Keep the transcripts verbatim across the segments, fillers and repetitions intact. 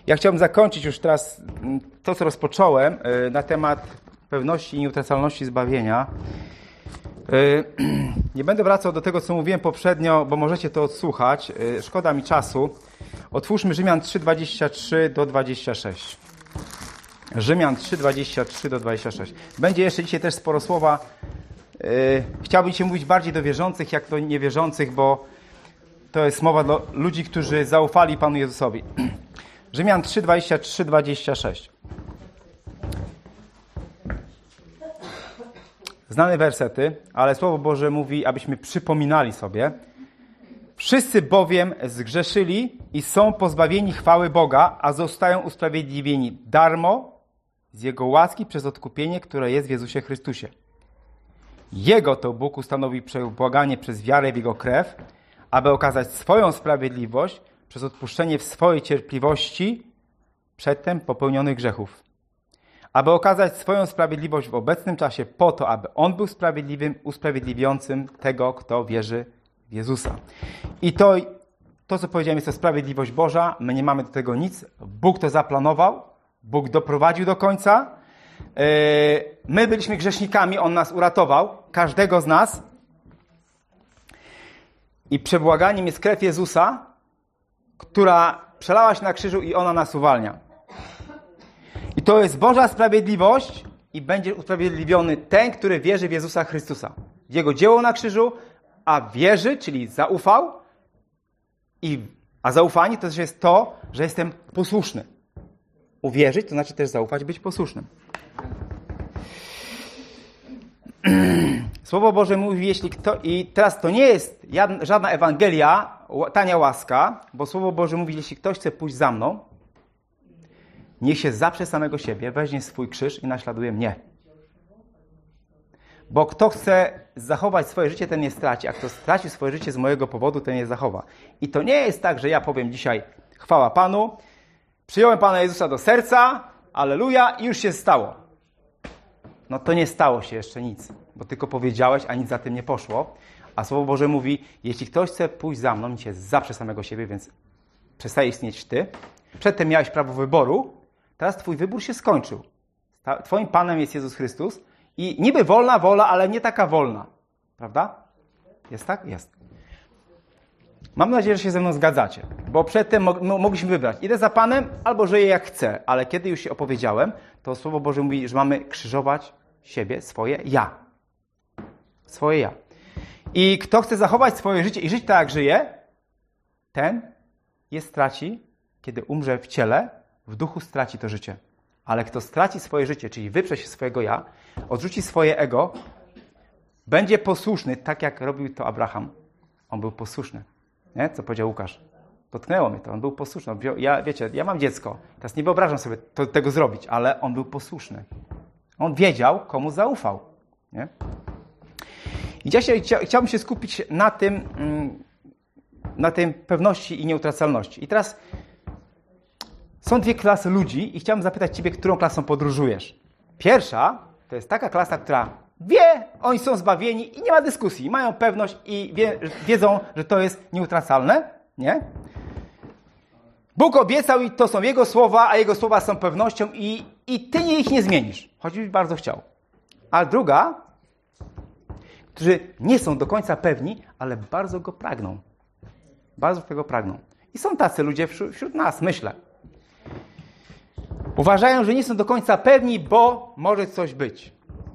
Ja chciałbym zakończyć już teraz to, co rozpocząłem na temat pewności i nieutracalności zbawienia. Nie będę wracał do tego, co mówiłem poprzednio, bo możecie to odsłuchać. Szkoda mi czasu. Otwórzmy Rzymian trzy, dwadzieścia trzy do dwudziestego szóstego. Rzymian trzy, dwadzieścia trzy do dwudziestego szóstego. Będzie jeszcze dzisiaj też sporo słowa. Chciałbym dzisiaj mówić bardziej do wierzących, jak do niewierzących, bo to jest mowa do ludzi, którzy zaufali Panu Jezusowi. Rzymian trzy, dwadzieścia trzy do dwudziestego szóstego. Znane wersety, ale Słowo Boże mówi, abyśmy przypominali sobie. Wszyscy bowiem zgrzeszyli i są pozbawieni chwały Boga, a zostają usprawiedliwieni darmo z Jego łaski przez odkupienie, które jest w Jezusie Chrystusie. Jego to Bóg ustanowił przebłaganie przez wiarę w Jego krew, aby okazać swoją sprawiedliwość przez odpuszczenie w swojej cierpliwości przedtem popełnionych grzechów. Aby okazać swoją sprawiedliwość w obecnym czasie po to, aby On był sprawiedliwym, usprawiedliwiającym tego, kto wierzy w Jezusa. I to, to, co powiedziałem, jest to sprawiedliwość Boża. My nie mamy do tego nic. Bóg to zaplanował. Bóg doprowadził do końca. My byliśmy grzesznikami. On nas uratował. Każdego z nas. I przebłaganiem jest krew Jezusa, która przelała się na krzyżu i ona nas uwalnia. I to jest Boża sprawiedliwość i będzie usprawiedliwiony ten, który wierzy w Jezusa Chrystusa. W Jego dzieło na krzyżu, a wierzy, czyli zaufał, i, a zaufanie to też jest to, że jestem posłuszny. Uwierzyć to znaczy też zaufać, być posłusznym. Słowo Boże mówi, jeśli kto... I teraz to nie jest żadna Ewangelia, tania łaska, bo Słowo Boże mówi, jeśli ktoś chce pójść za mną, niech się zaprze samego siebie, weźmie swój krzyż i naśladuje mnie. Bo kto chce zachować swoje życie, ten je straci, a kto straci swoje życie z mojego powodu, ten je zachowa. I to nie jest tak, że ja powiem dzisiaj chwała Panu, przyjąłem Pana Jezusa do serca, alleluja, i już się stało. No to nie stało się jeszcze nic, bo tylko powiedziałeś, a nic za tym nie poszło. A Słowo Boże mówi, jeśli ktoś chce pójść za mną, niech się zaprze samego siebie, więc przestaje istnieć ty. Przedtem miałeś prawo wyboru, teraz twój wybór się skończył. Twoim Panem jest Jezus Chrystus i niby wolna wola, ale nie taka wolna. Prawda? Jest tak? Jest. Mam nadzieję, że się ze mną zgadzacie, bo przedtem mogliśmy wybrać. Idę za Panem albo żyję jak chcę, ale kiedy już się opowiedziałem, to Słowo Boże mówi, że mamy krzyżować siebie, swoje ja. Swoje ja. I kto chce zachować swoje życie i żyć tak, jak żyje, ten je straci, kiedy umrze w ciele, w duchu straci to życie. Ale kto straci swoje życie, czyli wyprze się swojego ja, odrzuci swoje ego, będzie posłuszny, tak jak robił to Abraham. On był posłuszny. Nie? Co powiedział Łukasz? Dotknęło mnie to. On był posłuszny. Ja, wiecie, ja mam dziecko. Teraz nie wyobrażam sobie to, tego zrobić, ale on był posłuszny. On wiedział, komu zaufał. Nie? I dzisiaj chcia, chciałbym się skupić na tym, na tej pewności i nieutracalności. I teraz są dwie klasy ludzi i chciałbym zapytać Ciebie, którą klasą podróżujesz. Pierwsza to jest taka klasa, która wie, oni są zbawieni i nie ma dyskusji. Mają pewność i wie, wiedzą, że to jest nieutracalne. Nie? Bóg obiecał i to są Jego słowa, a Jego słowa są pewnością i, i Ty nie ich nie zmienisz. Choćbyś bardzo chciał. A druga, którzy nie są do końca pewni, ale bardzo Go pragną. Bardzo tego pragną. I są tacy ludzie wśród, wśród nas, myślę. Uważają, że nie są do końca pewni, bo może coś być.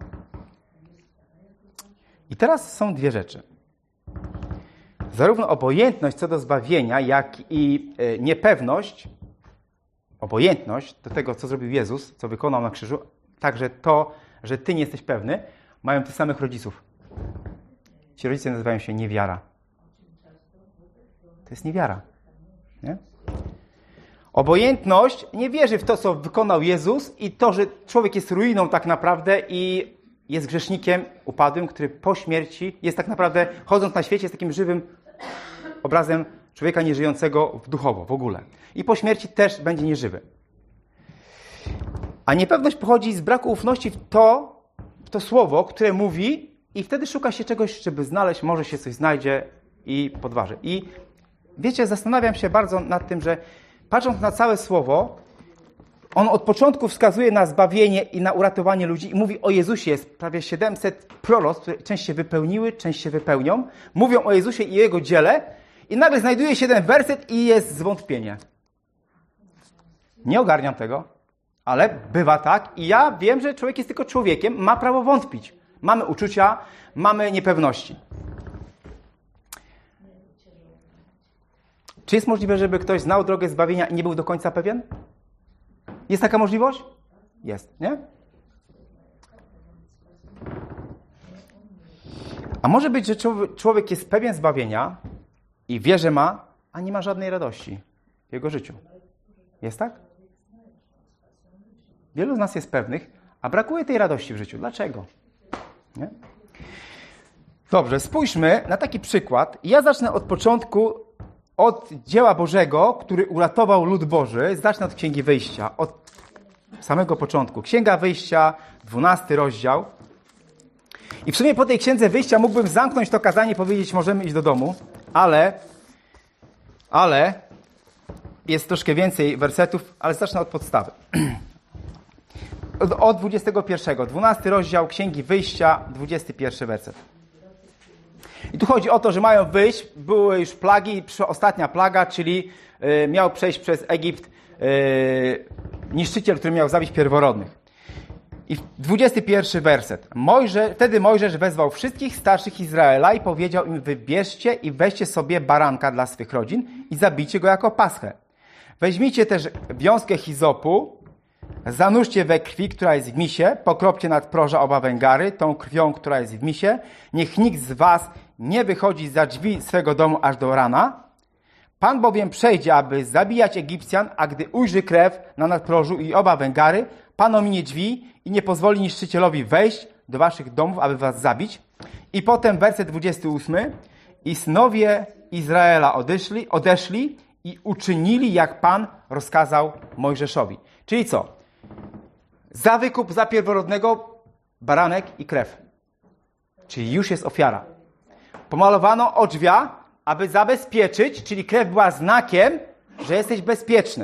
I teraz są dwie rzeczy. Zarówno obojętność co do zbawienia, jak i niepewność, obojętność do tego, co zrobił Jezus, co wykonał na krzyżu, także to, że ty nie jesteś pewny, mają tych samych rodziców. Ci rodzice nazywają się niewiara. To jest niewiara. Nie? Obojętność nie wierzy w to, co wykonał Jezus i to, że człowiek jest ruiną tak naprawdę i jest grzesznikiem upadłym, który po śmierci jest tak naprawdę, chodząc na świecie, jest takim żywym obrazem człowieka nieżyjącego duchowo w ogóle. I po śmierci też będzie nieżywy. A niepewność pochodzi z braku ufności w to, w to słowo, które mówi i wtedy szuka się czegoś, żeby znaleźć, może się coś znajdzie i podważy. I wiecie, zastanawiam się bardzo nad tym, że patrząc na całe słowo, on od początku wskazuje na zbawienie i na uratowanie ludzi i mówi o Jezusie. Jest prawie siedemset proroctw, które część się wypełniły, część się wypełnią. Mówią o Jezusie i Jego dziele i nagle znajduje się ten werset i jest zwątpienie. Nie ogarniam tego, ale bywa tak i ja wiem, że człowiek jest tylko człowiekiem, ma prawo wątpić. Mamy uczucia, mamy niepewności. Czy jest możliwe, żeby ktoś znał drogę zbawienia i nie był do końca pewien? Jest taka możliwość? Jest, nie? A może być, że człowiek jest pewien zbawienia i wie, że ma, a nie ma żadnej radości w jego życiu. Jest tak? Wielu z nas jest pewnych, a brakuje tej radości w życiu. Dlaczego? Nie? Dobrze, spójrzmy na taki przykład. Ja zacznę od początku, od dzieła Bożego, który uratował lud Boży. Zacznę od Księgi Wyjścia, od samego początku. Księga Wyjścia, dwunasty rozdział. I w sumie po tej Księdze Wyjścia mógłbym zamknąć to kazanie i powiedzieć, możemy iść do domu, ale, ale jest troszkę więcej wersetów, ale zacznę od podstawy. Od dwudziestego pierwszego, dwunasty rozdział Księgi Wyjścia, dwudziesty pierwszy werset. I tu chodzi o to, że mają wyjść, były już plagi, ostatnia plaga, czyli y, miał przejść przez Egipt y, niszczyciel, który miał zabić pierworodnych. I dwudziesty pierwszy werset. Mojże, wtedy Mojżesz wezwał wszystkich starszych Izraela i powiedział im, wybierzcie i weźcie sobie baranka dla swych rodzin i zabijcie go jako paschę. Weźmijcie też wiązkę hizopu, zanurzcie we krwi, która jest w misie, pokropcie nad proża oba węgary, tą krwią, która jest w misie. Niech nikt z was nie wychodzi za drzwi swego domu aż do rana. Pan bowiem przejdzie, aby zabijać Egipcjan, a gdy ujrzy krew na nadprożu i oba węgary, Pan ominie drzwi i nie pozwoli niszczycielowi wejść do waszych domów, aby was zabić. I potem werset dwudziesty ósmy. I synowie Izraela odeszli, odeszli i uczynili, jak Pan rozkazał Mojżeszowi. Czyli co? Za wykup, za pierworodnego baranek i krew. Czyli już jest ofiara. Pomalowano odrzwia, aby zabezpieczyć, czyli krew była znakiem, że jesteś bezpieczny.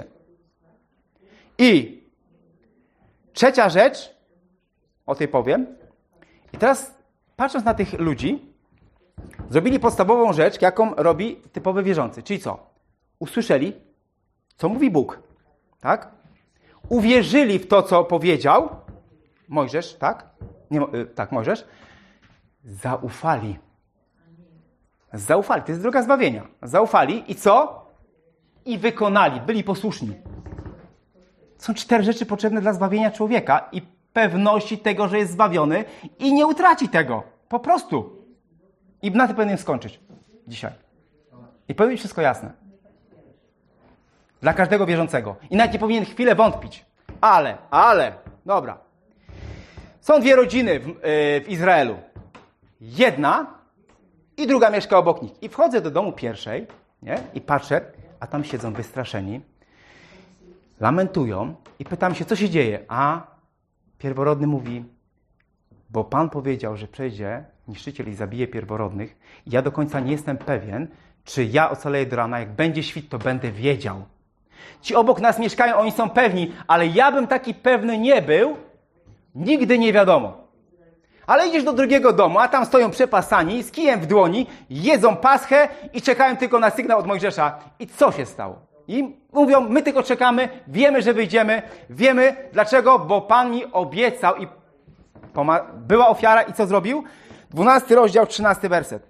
I trzecia rzecz, o tej powiem. I teraz patrząc na tych ludzi, zrobili podstawową rzecz, jaką robi typowy wierzący. Czyli co? Usłyszeli, co mówi Bóg. Tak? Uwierzyli w to, co powiedział Mojżesz, tak? Nie, tak, Mojżesz. Zaufali. Zaufali. To jest droga zbawienia. Zaufali i co? I wykonali. Byli posłuszni. Są cztery rzeczy potrzebne dla zbawienia człowieka i pewności tego, że jest zbawiony i nie utraci tego. Po prostu. I na tym powinienem skończyć dzisiaj. I powinno być wszystko jasne. Dla każdego wierzącego. I nawet nie powinien chwilę wątpić. Ale, ale, dobra. Są dwie rodziny w, yy, w Izraelu. Jedna i druga mieszka obok nich. I wchodzę do domu pierwszej, nie? I patrzę, a tam siedzą wystraszeni. Lamentują i pytam się, co się dzieje. A pierworodny mówi, bo Pan powiedział, że przejdzie niszczyciel i zabije pierworodnych. I ja do końca nie jestem pewien, czy ja ocaleję do rana. Jak będzie świt, to będę wiedział. Ci obok nas mieszkają, oni są pewni, ale ja bym taki pewny nie był. Nigdy nie wiadomo. Ale idziesz do drugiego domu, a tam stoją przepasani, z kijem w dłoni, jedzą paschę i czekają tylko na sygnał od Mojżesza. I co się stało? I mówią, my tylko czekamy, wiemy, że wyjdziemy, wiemy dlaczego, bo Pan mi obiecał i była ofiara i co zrobił? dwunasty rozdział, trzynasty werset.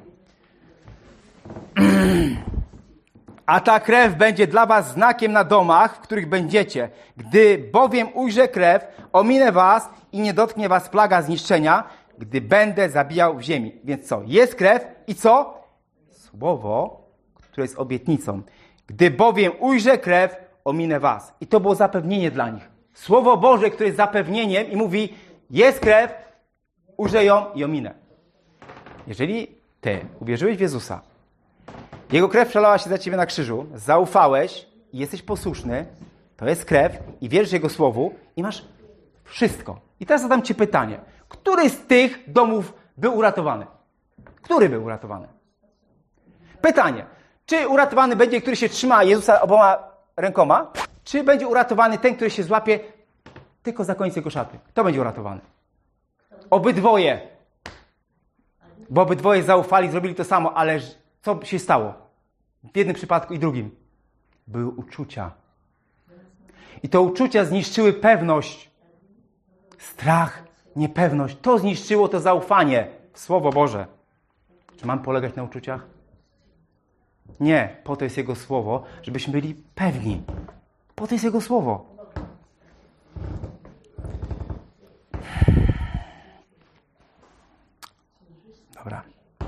A ta krew będzie dla was znakiem na domach, w których będziecie. Gdy bowiem ujrzę krew, ominę was i nie dotknie was plaga zniszczenia, gdy będę zabijał w ziemi. Więc co? Jest krew i co? Słowo, które jest obietnicą. Gdy bowiem ujrzę krew, ominę was. I to było zapewnienie dla nich. Słowo Boże, które jest zapewnieniem i mówi, jest krew, ujrzę ją i ominę. Jeżeli ty uwierzyłeś w Jezusa, Jego krew przelała się za ciebie na krzyżu, zaufałeś i jesteś posłuszny, to jest krew i wierzysz Jego słowu i masz wszystko. I teraz zadam ci pytanie. Który z tych domów był uratowany? Który był uratowany? Pytanie. Czy uratowany będzie, który się trzyma Jezusa oboma rękoma, czy będzie uratowany ten, który się złapie tylko za koniec jego szaty? Kto będzie uratowany? Obydwoje. Bo obydwoje zaufali, zrobili to samo, ale co się stało? W jednym przypadku i drugim. Były uczucia. I te uczucia zniszczyły pewność. Strach, niepewność. To zniszczyło to zaufanie w Słowo Boże. Czy mam polegać na uczuciach? Nie. Po to jest Jego Słowo, żebyśmy byli pewni. Po to jest Jego Słowo. Dobra.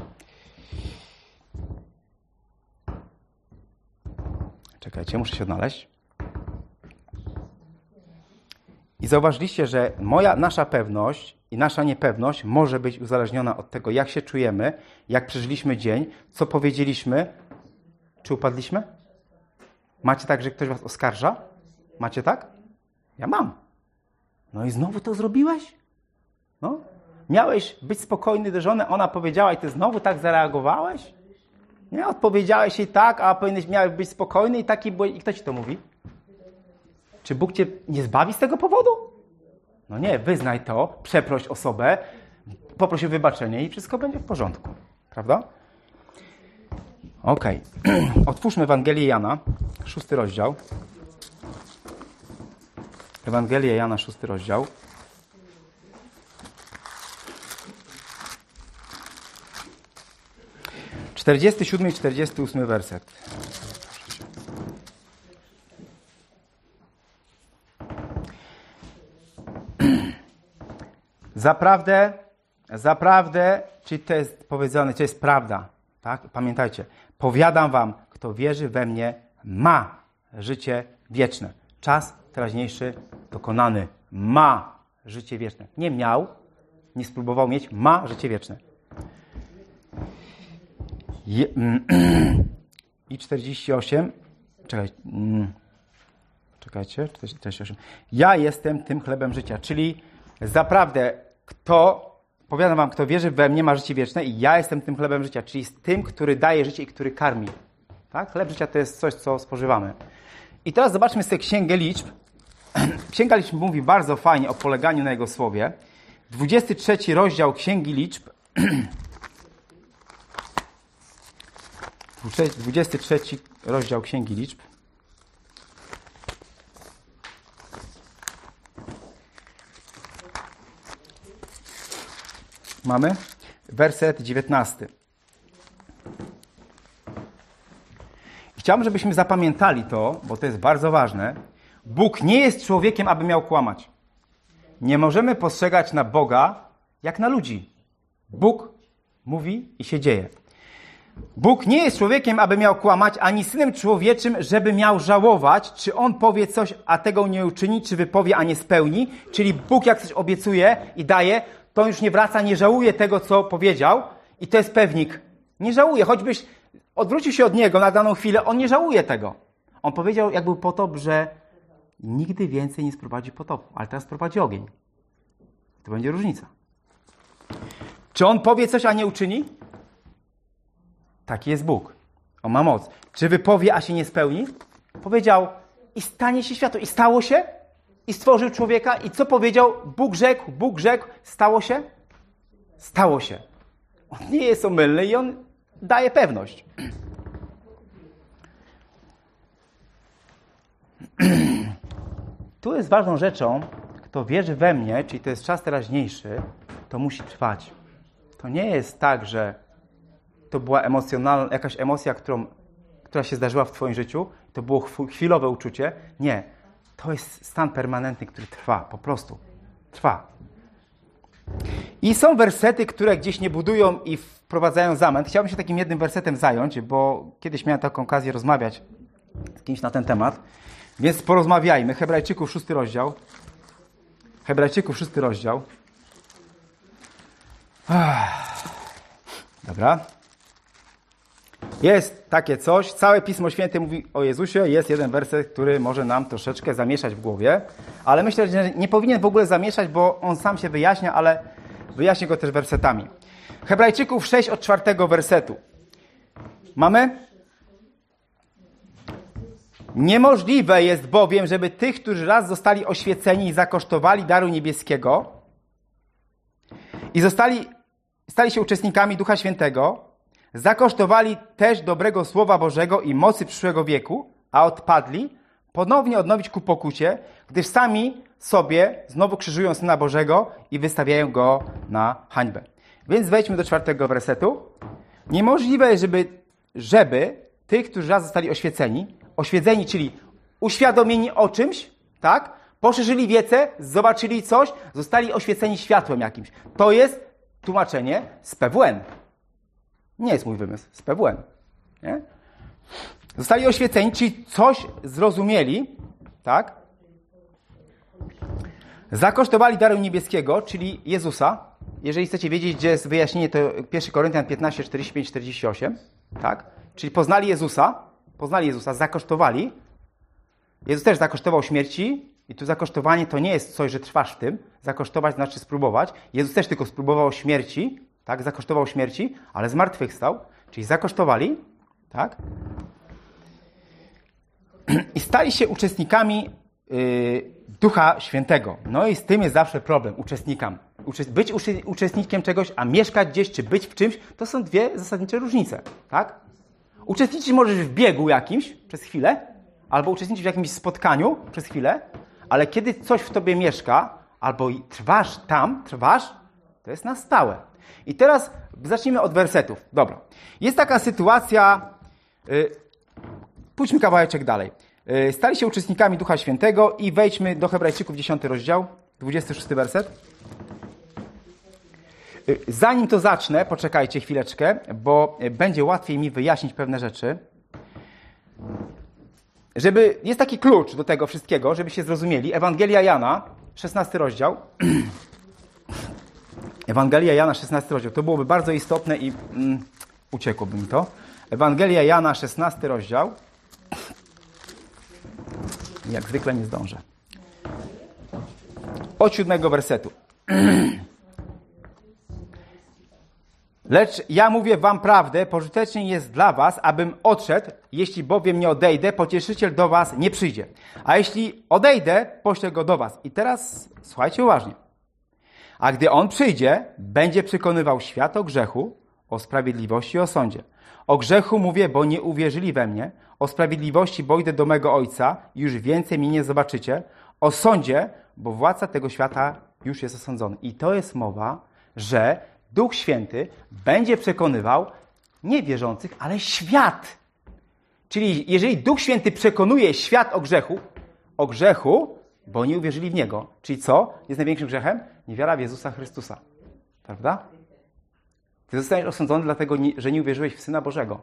Czekajcie, muszę się odnaleźć. I zauważyliście, że moja, nasza pewność i nasza niepewność może być uzależniona od tego, jak się czujemy, jak przeżyliśmy dzień, co powiedzieliśmy, czy upadliśmy? Macie tak, że ktoś was oskarża? Macie tak? Ja mam. No i znowu to zrobiłeś? No. Miałeś być spokojny do żony, ona powiedziała i ty znowu tak zareagowałeś? Nie, odpowiedziałeś jej tak, a powinieneś miałeś być spokojny i taki byłeś. I kto ci to mówi? Czy Bóg cię nie zbawi z tego powodu? No nie, wyznaj to, przeproś osobę, poproś o wybaczenie i wszystko będzie w porządku. Prawda? Okej. Okay. Otwórzmy Ewangelię Jana, szósty rozdział. Ewangelię Jana, szósty rozdział. czterdziesty siódmy i czterdziesty ósmy werset. Zaprawdę, zaprawdę, czyli to jest powiedziane, to jest prawda. Tak? Pamiętajcie, powiadam wam, kto wierzy we mnie, ma życie wieczne. Czas teraźniejszy dokonany. Ma życie wieczne. Nie miał, nie spróbował mieć, ma życie wieczne. Je, I czterdzieści osiem. Czekaj, czekajcie, czterdzieści osiem. Ja jestem tym chlebem życia, czyli zaprawdę, kto, powiadam wam, kto wierzy we mnie, ma życie wieczne i ja jestem tym chlebem życia, czyli z tym, który daje życie i który karmi. Tak? Chleb życia to jest coś, co spożywamy. I teraz zobaczmy sobie Księgę Liczb. Księga Liczb mówi bardzo fajnie o poleganiu na Jego Słowie. dwudziesty trzeci rozdział Księgi Liczb. dwudziesty trzeci rozdział Księgi Liczb. Mamy werset dziewiętnasty. Chciałbym, żebyśmy zapamiętali to, bo to jest bardzo ważne. Bóg nie jest człowiekiem, aby miał kłamać. Nie możemy postrzegać na Boga jak na ludzi. Bóg mówi i się dzieje. Bóg nie jest człowiekiem, aby miał kłamać, ani synem człowieczym, żeby miał żałować, czy on powie coś, a tego nie uczyni, czy wypowie, a nie spełni. Czyli Bóg jak coś obiecuje i daje, to już nie wraca, nie żałuje tego, co powiedział. I to jest pewnik. Nie żałuje, choćbyś odwrócił się od Niego na daną chwilę, On nie żałuje tego. On powiedział, jak był potop, że nigdy więcej nie sprowadzi potopu, ale teraz sprowadzi ogień. To będzie różnica. Czy On powie coś, a nie uczyni? Taki jest Bóg. On ma moc. Czy wypowie, a się nie spełni? Powiedział i stanie się światło. I stało się. I stworzył człowieka. I co powiedział? Bóg rzekł, Bóg rzekł. Stało się? Stało się. On nie jest omylny i On daje pewność. Tu jest ważną rzeczą, kto wierzy we mnie, czyli to jest czas teraźniejszy, to musi trwać. To nie jest tak, że to była emocjonalna, jakaś emocja, którą, która się zdarzyła w twoim życiu, to było chwilowe uczucie. Nie. To jest stan permanentny, który trwa. Po prostu. Trwa. I są wersety, które gdzieś nie budują i wprowadzają zamęt. Chciałbym się takim jednym wersetem zająć, bo kiedyś miałem taką okazję rozmawiać z kimś na ten temat. Więc porozmawiajmy. Hebrajczyków, szósty rozdział. Hebrajczyków, szósty rozdział. Dobra. Jest takie coś. Całe Pismo Święte mówi o Jezusie. Jest jeden werset, który może nam troszeczkę zamieszać w głowie. Ale myślę, że nie powinien w ogóle zamieszać, bo on sam się wyjaśnia, ale wyjaśnię go też wersetami. Hebrajczyków sześć od czwartego wersetu. Mamy? Niemożliwe jest bowiem, żeby tych, którzy raz zostali oświeceni i zakosztowali daru niebieskiego i zostali, stali się uczestnikami Ducha Świętego, zakosztowali też dobrego Słowa Bożego i mocy przyszłego wieku, a odpadli, ponownie odnowić ku pokucie, gdyż sami sobie znowu krzyżują Syna Bożego i wystawiają Go na hańbę. Więc wejdźmy do czwartego wersetu. Niemożliwe jest, żeby, żeby tych, którzy raz zostali oświeceni, oświeceni, czyli uświadomieni o czymś, tak? Poszerzyli wiedzę, zobaczyli coś, zostali oświeceni światłem jakimś. To jest tłumaczenie z P W N. Nie jest mój wymysł, z P W N. Nie? Zostali oświeceni, czyli coś zrozumieli, tak? Zakosztowali daru niebieskiego, czyli Jezusa. Jeżeli chcecie wiedzieć, gdzie jest wyjaśnienie, to pierwszy Koryntian piętnaście, czterdzieści pięć, czterdzieści osiem, tak? Czyli poznali Jezusa, poznali Jezusa, zakosztowali. Jezus też zakosztował śmierci i tu zakosztowanie to nie jest coś, że trwasz w tym. Zakosztować znaczy spróbować. Jezus też tylko spróbował śmierci, tak? Zakosztował śmierci, ale zmartwychwstał, czyli zakosztowali, tak? I stali się uczestnikami yy, Ducha Świętego. No i z tym jest zawsze problem, uczestnikam. Uczest- być uczy- uczestnikiem czegoś, a mieszkać gdzieś, czy być w czymś, to są dwie zasadnicze różnice, tak? Uczestniczyć możesz w biegu jakimś przez chwilę, albo uczestniczyć w jakimś spotkaniu przez chwilę, ale kiedy coś w tobie mieszka, albo trwasz tam, trwasz, to jest na stałe. I teraz zacznijmy od wersetów. Dobra. Jest taka sytuacja, yy, pójdźmy kawałeczek dalej. Yy, stali się uczestnikami Ducha Świętego i wejdźmy do Hebrajczyków, dziesiąty rozdział, dwudziesty szósty werset. Yy, zanim to zacznę, poczekajcie chwileczkę, bo będzie łatwiej mi wyjaśnić pewne rzeczy. Żeby, jest taki klucz do tego wszystkiego, żebyście zrozumieli. Ewangelia Jana, szesnasty rozdział. Ewangelia Jana, szesnasty rozdział. To byłoby bardzo istotne i mm, uciekłoby mi to. Ewangelia Jana, szesnasty rozdział. Jak zwykle nie zdążę. Od siódmego wersetu. Lecz ja mówię wam prawdę, pożytecznie jest dla was, abym odszedł, jeśli bowiem nie odejdę, pocieszyciel do was nie przyjdzie. A jeśli odejdę, poślę go do was. I teraz słuchajcie uważnie. A gdy on przyjdzie, będzie przekonywał świat o grzechu, o sprawiedliwości i o sądzie. O grzechu mówię, bo nie uwierzyli we mnie. O sprawiedliwości, bo idę do mego Ojca i już więcej mnie nie zobaczycie. O sądzie, bo władca tego świata już jest osądzony. I to jest mowa, że Duch Święty będzie przekonywał nie wierzących, ale świat. Czyli jeżeli Duch Święty przekonuje świat o grzechu, o grzechu, bo nie uwierzyli w Niego. Czyli co jest największym grzechem? Niewiara w Jezusa Chrystusa. Prawda? Ty zostaniesz osądzony dlatego, że nie uwierzyłeś w Syna Bożego.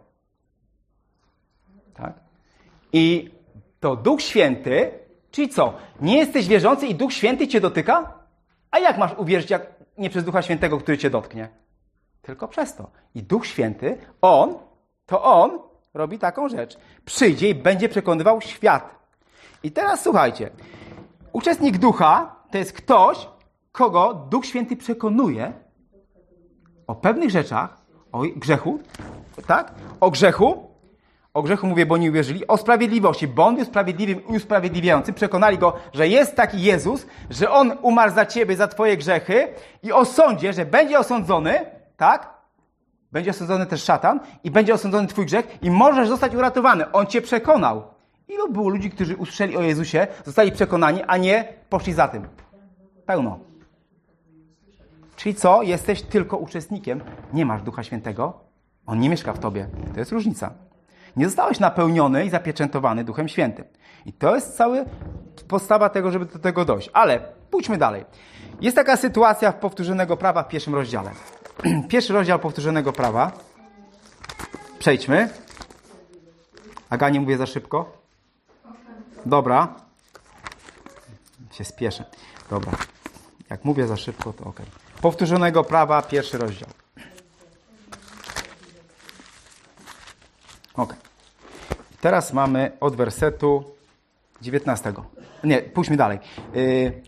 Tak? I to Duch Święty, czyli co? Nie jesteś wierzący i Duch Święty cię dotyka? A jak masz uwierzyć, jak nie przez Ducha Świętego, który cię dotknie? Tylko przez to. I Duch Święty, On, to On robi taką rzecz. Przyjdzie i będzie przekonywał świat. I teraz słuchajcie. Uczestnik Ducha to jest ktoś, kogo Duch Święty przekonuje o pewnych rzeczach, o grzechu, tak? O grzechu, o grzechu mówię, bo nie uwierzyli, o sprawiedliwości, bo On jest sprawiedliwym i usprawiedliwiającym. Przekonali Go, że jest taki Jezus, że On umarł za ciebie, za twoje grzechy i o sądzie, że będzie osądzony, tak? Będzie osądzony też szatan i będzie osądzony twój grzech i możesz zostać uratowany. On cię przekonał. Ilu było ludzi, którzy usłyszeli o Jezusie, zostali przekonani, a nie poszli za tym? Pełno. Czyli co? Jesteś tylko uczestnikiem. Nie masz Ducha Świętego. On nie mieszka w tobie. To jest różnica. Nie zostałeś napełniony i zapieczętowany Duchem Świętym. I to jest cała podstawa tego, żeby do tego dojść. Ale pójdźmy dalej. Jest taka sytuacja w powtórzonego prawa w pierwszym rozdziale. Pierwszy rozdział powtórzonego prawa. Przejdźmy. Aga, nie mówię za szybko? Dobra. Się spieszę. Dobra. Jak mówię za szybko, to ok. Powtórzonego prawa, pierwszy rozdział. Ok. Teraz mamy od wersetu dziewiętnastego. Nie, pójdźmy dalej. Yy,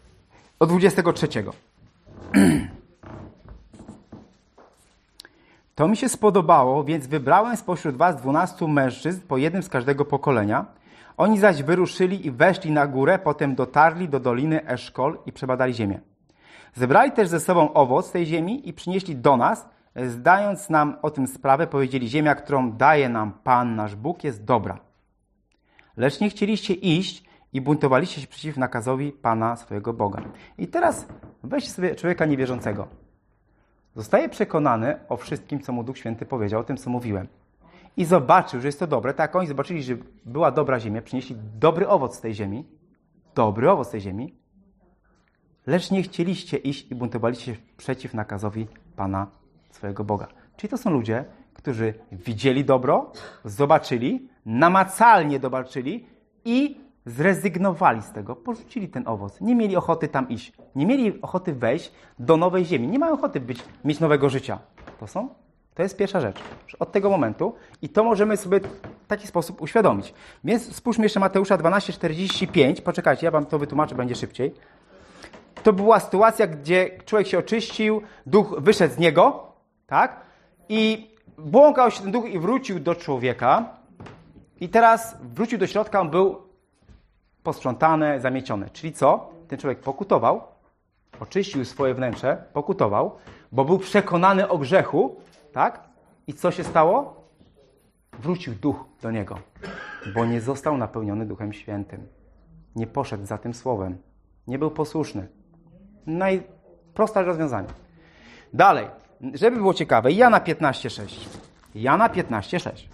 od dwudziestego trzeciego. To mi się spodobało, więc wybrałem spośród was dwunastu mężczyzn, po jednym z każdego pokolenia. Oni zaś wyruszyli i weszli na górę, potem dotarli do doliny Eszkol i przebadali ziemię. Zebrali też ze sobą owoc tej ziemi i przynieśli do nas, zdając nam o tym sprawę, powiedzieli: ziemia, którą daje nam Pan nasz Bóg, jest dobra. Lecz nie chcieliście iść i buntowaliście się przeciw nakazowi Pana swojego Boga. I teraz weźcie sobie człowieka niewierzącego. Zostaje przekonany o wszystkim, co mu Duch Święty powiedział, o tym, co mówiłem. I zobaczył, że jest to dobre. Tak, oni zobaczyli, że była dobra ziemia, przynieśli dobry owoc z tej ziemi. Dobry owoc z tej ziemi. Lecz nie chcieliście iść i buntowaliście się przeciw nakazowi Pana swojego Boga. Czyli to są ludzie, którzy widzieli dobro, zobaczyli, namacalnie zobaczyli i zrezygnowali z tego, porzucili ten owoc. Nie mieli ochoty tam iść. Nie mieli ochoty wejść do nowej ziemi. Nie mają ochoty być, mieć nowego życia. To są? To jest pierwsza rzecz. Od tego momentu i to możemy sobie w taki sposób uświadomić. Więc spójrzmy jeszcze Mateusza dwanaście czterdzieści pięć. Poczekajcie, ja wam to wytłumaczę, będzie szybciej. To była sytuacja, gdzie człowiek się oczyścił, duch wyszedł z niego, tak? I błąkał się ten duch i wrócił do człowieka. I teraz wrócił do środka, on był posprzątany, zamieciony. Czyli co? Ten człowiek pokutował, oczyścił swoje wnętrze, pokutował, bo był przekonany o grzechu, tak? I co się stało? Wrócił duch do niego, bo nie został napełniony Duchem Świętym. Nie poszedł za tym słowem. Nie był posłuszny. Najprostsze rozwiązanie. Dalej, żeby było ciekawe, Jana piętnaście sześć. Jana piętnaście sześć.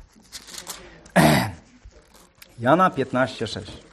Jana piętnaście sześć.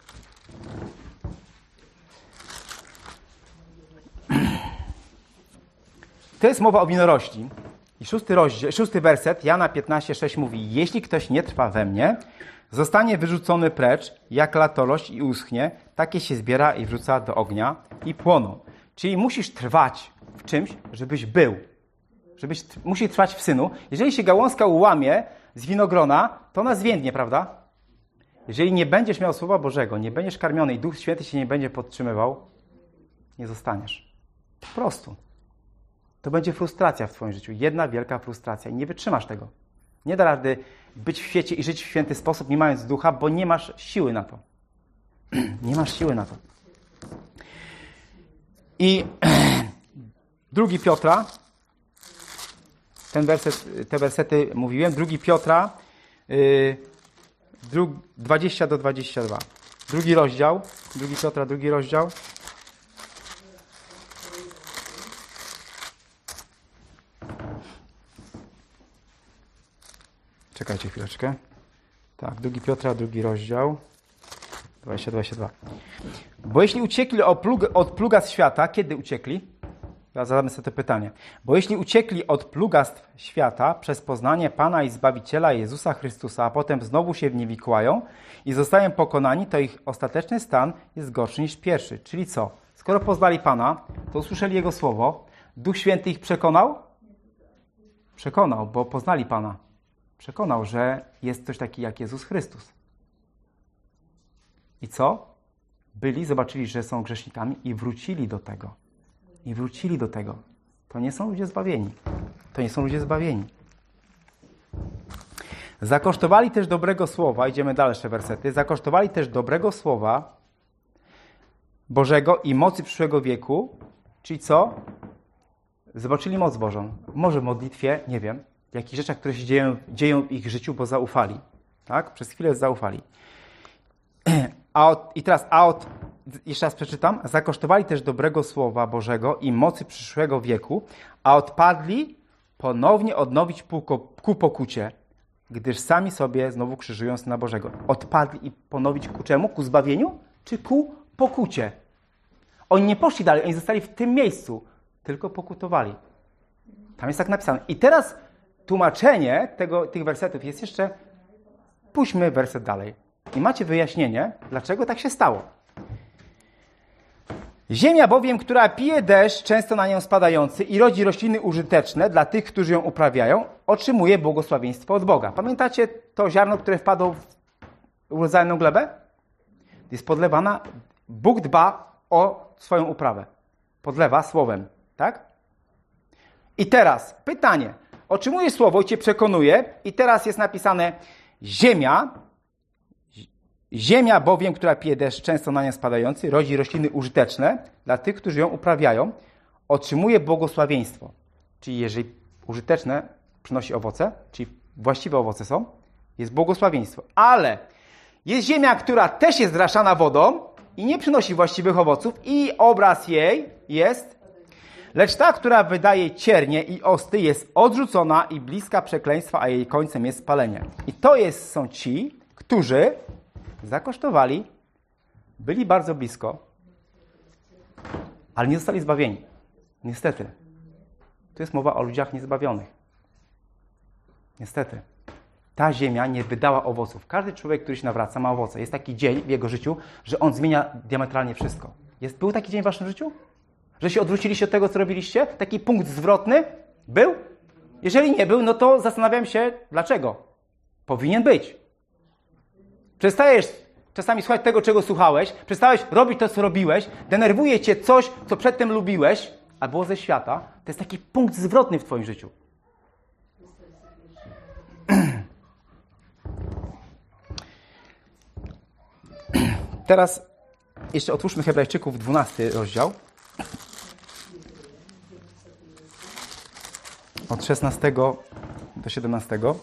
To jest mowa o winorośli. I szósty, rozdział, szósty werset Jana piętnaście sześć mówi: jeśli ktoś nie trwa we mnie, zostanie wyrzucony precz, jak latorość i uschnie, takie się zbiera i wrzuca do ognia i płoną. Czyli musisz trwać w czymś, żebyś był. Żebyś, musisz trwać w Synu. Jeżeli się gałązka ułamie z winogrona, to ona zwiędnie, prawda? Jeżeli nie będziesz miał Słowa Bożego, nie będziesz karmiony i Duch Święty się nie będzie podtrzymywał, nie zostaniesz. Po prostu. To będzie frustracja w twoim życiu. Jedna wielka frustracja. I nie wytrzymasz tego. Nie da rady być w świecie i żyć w święty sposób, nie mając ducha, bo nie masz siły na to. Nie masz siły na to. I drugi Piotra, ten werset, te wersety mówiłem, drugi Piotra, yy, dru, dwadzieścia do dwudziestu dwóch. Drugi rozdział, drugi Piotra, drugi rozdział. Czekajcie chwileczkę. Tak, drugi Piotra, drugi rozdział. dwadzieścia do dwudziestu dwóch. Bo jeśli uciekli od plugastw świata, kiedy uciekli? Ja zadamy sobie to pytanie. Bo jeśli uciekli od plugastw świata przez poznanie Pana i Zbawiciela Jezusa Chrystusa, a potem znowu się w nie wikłają i zostają pokonani, to ich ostateczny stan jest gorszy niż pierwszy. Czyli co? Skoro poznali Pana, to usłyszeli Jego Słowo, Duch Święty ich przekonał? Przekonał, bo poznali Pana. Przekonał, że jest ktoś taki jak Jezus Chrystus. I co? Byli, zobaczyli, że są grzesznikami i wrócili do tego. I wrócili do tego. To nie są ludzie zbawieni. To nie są ludzie zbawieni. Zakosztowali też dobrego słowa, idziemy dalsze wersety, zakosztowali też dobrego słowa Bożego i mocy przyszłego wieku, czyli co? Zobaczyli moc Bożą. Może w modlitwie, nie wiem, w jakichś rzeczach, które się dzieją, dzieją w ich życiu, bo zaufali. Tak? Przez chwilę zaufali. A od, I teraz, a od, jeszcze raz przeczytam, zakosztowali też dobrego słowa Bożego i mocy przyszłego wieku, a odpadli ponownie odnowić ku pokucie, gdyż sami sobie znowu krzyżują Syna Bożego. Odpadli i ponowić ku czemu? Ku zbawieniu? Czy ku pokucie? Oni nie poszli dalej, oni zostali w tym miejscu, tylko pokutowali. Tam jest tak napisane. I teraz tłumaczenie tego, tych wersetów jest jeszcze, pójdźmy werset dalej. I macie wyjaśnienie, dlaczego tak się stało. Ziemia bowiem, która pije deszcz, często na nią spadający i rodzi rośliny użyteczne dla tych, którzy ją uprawiają, otrzymuje błogosławieństwo od Boga. Pamiętacie to ziarno, które wpadło w urodzaną glebę? Jest podlewana. Bóg dba o swoją uprawę. Podlewa słowem, tak? I teraz pytanie. otrzymujesz słowo i cię przekonuje i teraz jest napisane ziemia, ziemia bowiem, która pije deszcz często na nią spadający, rodzi rośliny użyteczne dla tych, którzy ją uprawiają, otrzymuje błogosławieństwo. Czyli jeżeli użyteczne przynosi owoce, czyli właściwe owoce są, jest błogosławieństwo. Ale jest ziemia, która też jest zraszana wodą i nie przynosi właściwych owoców i obraz jej jest, lecz ta, która wydaje ciernie i osty, jest odrzucona i bliska przekleństwa, a jej końcem jest spalenie. I to jest, są ci, którzy zakosztowali, byli bardzo blisko, ale nie zostali zbawieni. Niestety. Tu jest mowa o ludziach niezbawionych. Niestety. Ta ziemia nie wydała owoców. Każdy człowiek, który się nawraca, ma owoce. Jest taki dzień w jego życiu, że on zmienia diametralnie wszystko. Jest, był taki dzień w waszym życiu? Że się odwróciliście od tego, co robiliście? Taki punkt zwrotny? Był? Jeżeli nie był, no to zastanawiam się, dlaczego. Powinien być. Przestajesz czasami słuchać tego, czego słuchałeś, przestałeś robić to, co robiłeś, denerwuje cię coś, co przedtem lubiłeś, a było ze świata. To jest taki punkt zwrotny w twoim życiu. Teraz jeszcze otwórzmy Hebrajczyków, dwunasty rozdział. Od szesnastego do siedemnastego.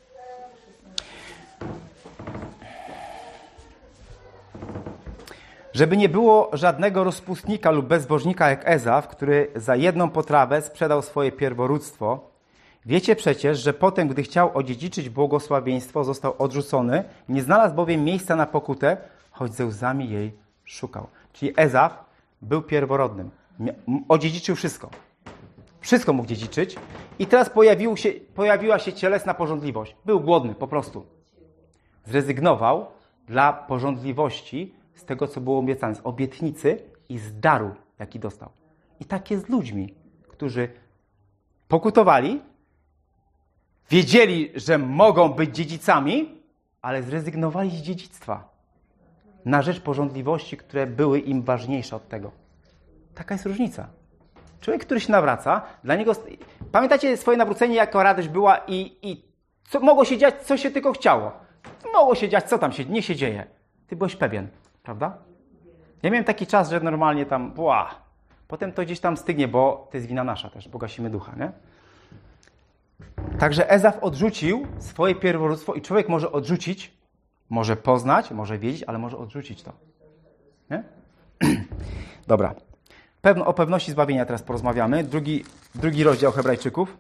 Żeby nie było żadnego rozpustnika lub bezbożnika jak Ezaf, który za jedną potrawę sprzedał swoje pierworództwo. Wiecie przecież, że potem, gdy chciał odziedziczyć błogosławieństwo, został odrzucony, nie znalazł bowiem miejsca na pokutę, choć ze łzami jej szukał. Czyli Ezaf był pierworodnym. Odziedziczył wszystko. Wszystko mógł dziedziczyć. I teraz pojawił się, pojawiła się cielesna pożądliwość. Był głodny po prostu. Zrezygnował dla pożądliwości z tego, co było obiecane. Z obietnicy i z daru, jaki dostał. I tak jest z ludźmi, którzy pokutowali, wiedzieli, że mogą być dziedzicami, ale zrezygnowali z dziedzictwa na rzecz pożądliwości, które były im ważniejsze od tego. Taka jest różnica. Człowiek, który się nawraca, dla niego... Pamiętacie swoje nawrócenie, jaka radość była i, i co mogło się dziać, co się tylko chciało. Mogło się dziać, co tam się, nie się dzieje. Ty byłeś pewien, prawda? Ja miałem taki czas, że normalnie tam, ła, potem to gdzieś tam stygnie, bo to jest wina nasza też, bo gasimy ducha, nie? Także Ezaf odrzucił swoje pierworództwo i człowiek może odrzucić, może poznać, może wiedzieć, ale może odrzucić to. Nie? Dobra. Pewno, o pewności zbawienia teraz porozmawiamy. Drugi, drugi rozdział Hebrajczyków.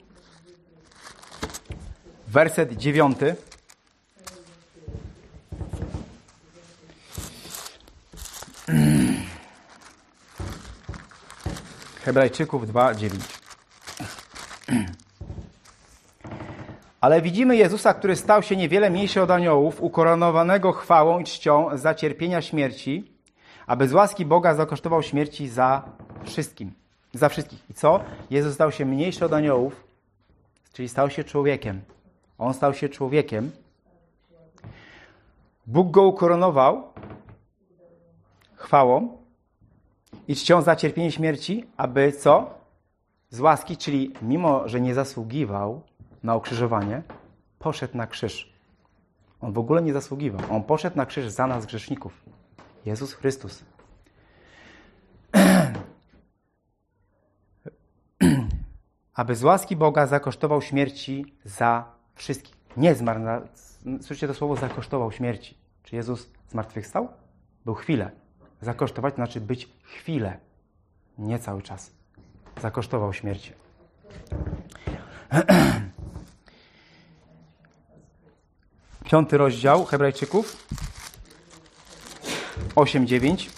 Werset dziewiąty. Hebrajczyków dwa, dziewięć. Ale widzimy Jezusa, który stał się niewiele mniejszy od aniołów, ukoronowanego chwałą i czcią za cierpienia śmierci, aby z łaski Boga zakosztował śmierci za wszystkim. Za wszystkich. I co? Jezus stał się mniejszy od aniołów, czyli stał się człowiekiem. On stał się człowiekiem. Bóg go ukoronował chwałą i czcią za cierpienie śmierci, aby co? Z łaski, czyli mimo, że nie zasługiwał na ukrzyżowanie, poszedł na krzyż. On w ogóle nie zasługiwał. On poszedł na krzyż za nas, grzeszników. Jezus Chrystus. Aby z łaski Boga zakosztował śmierci za wszystkich. Nie zmarł. Na... Słyszycie to słowo zakosztował śmierci. Czy Jezus zmartwychwstał? Był chwilę. Zakosztować to znaczy być chwilę. Nie cały czas. Zakosztował śmierci. Piąty rozdział Hebrajczyków. osiem, dziewięć.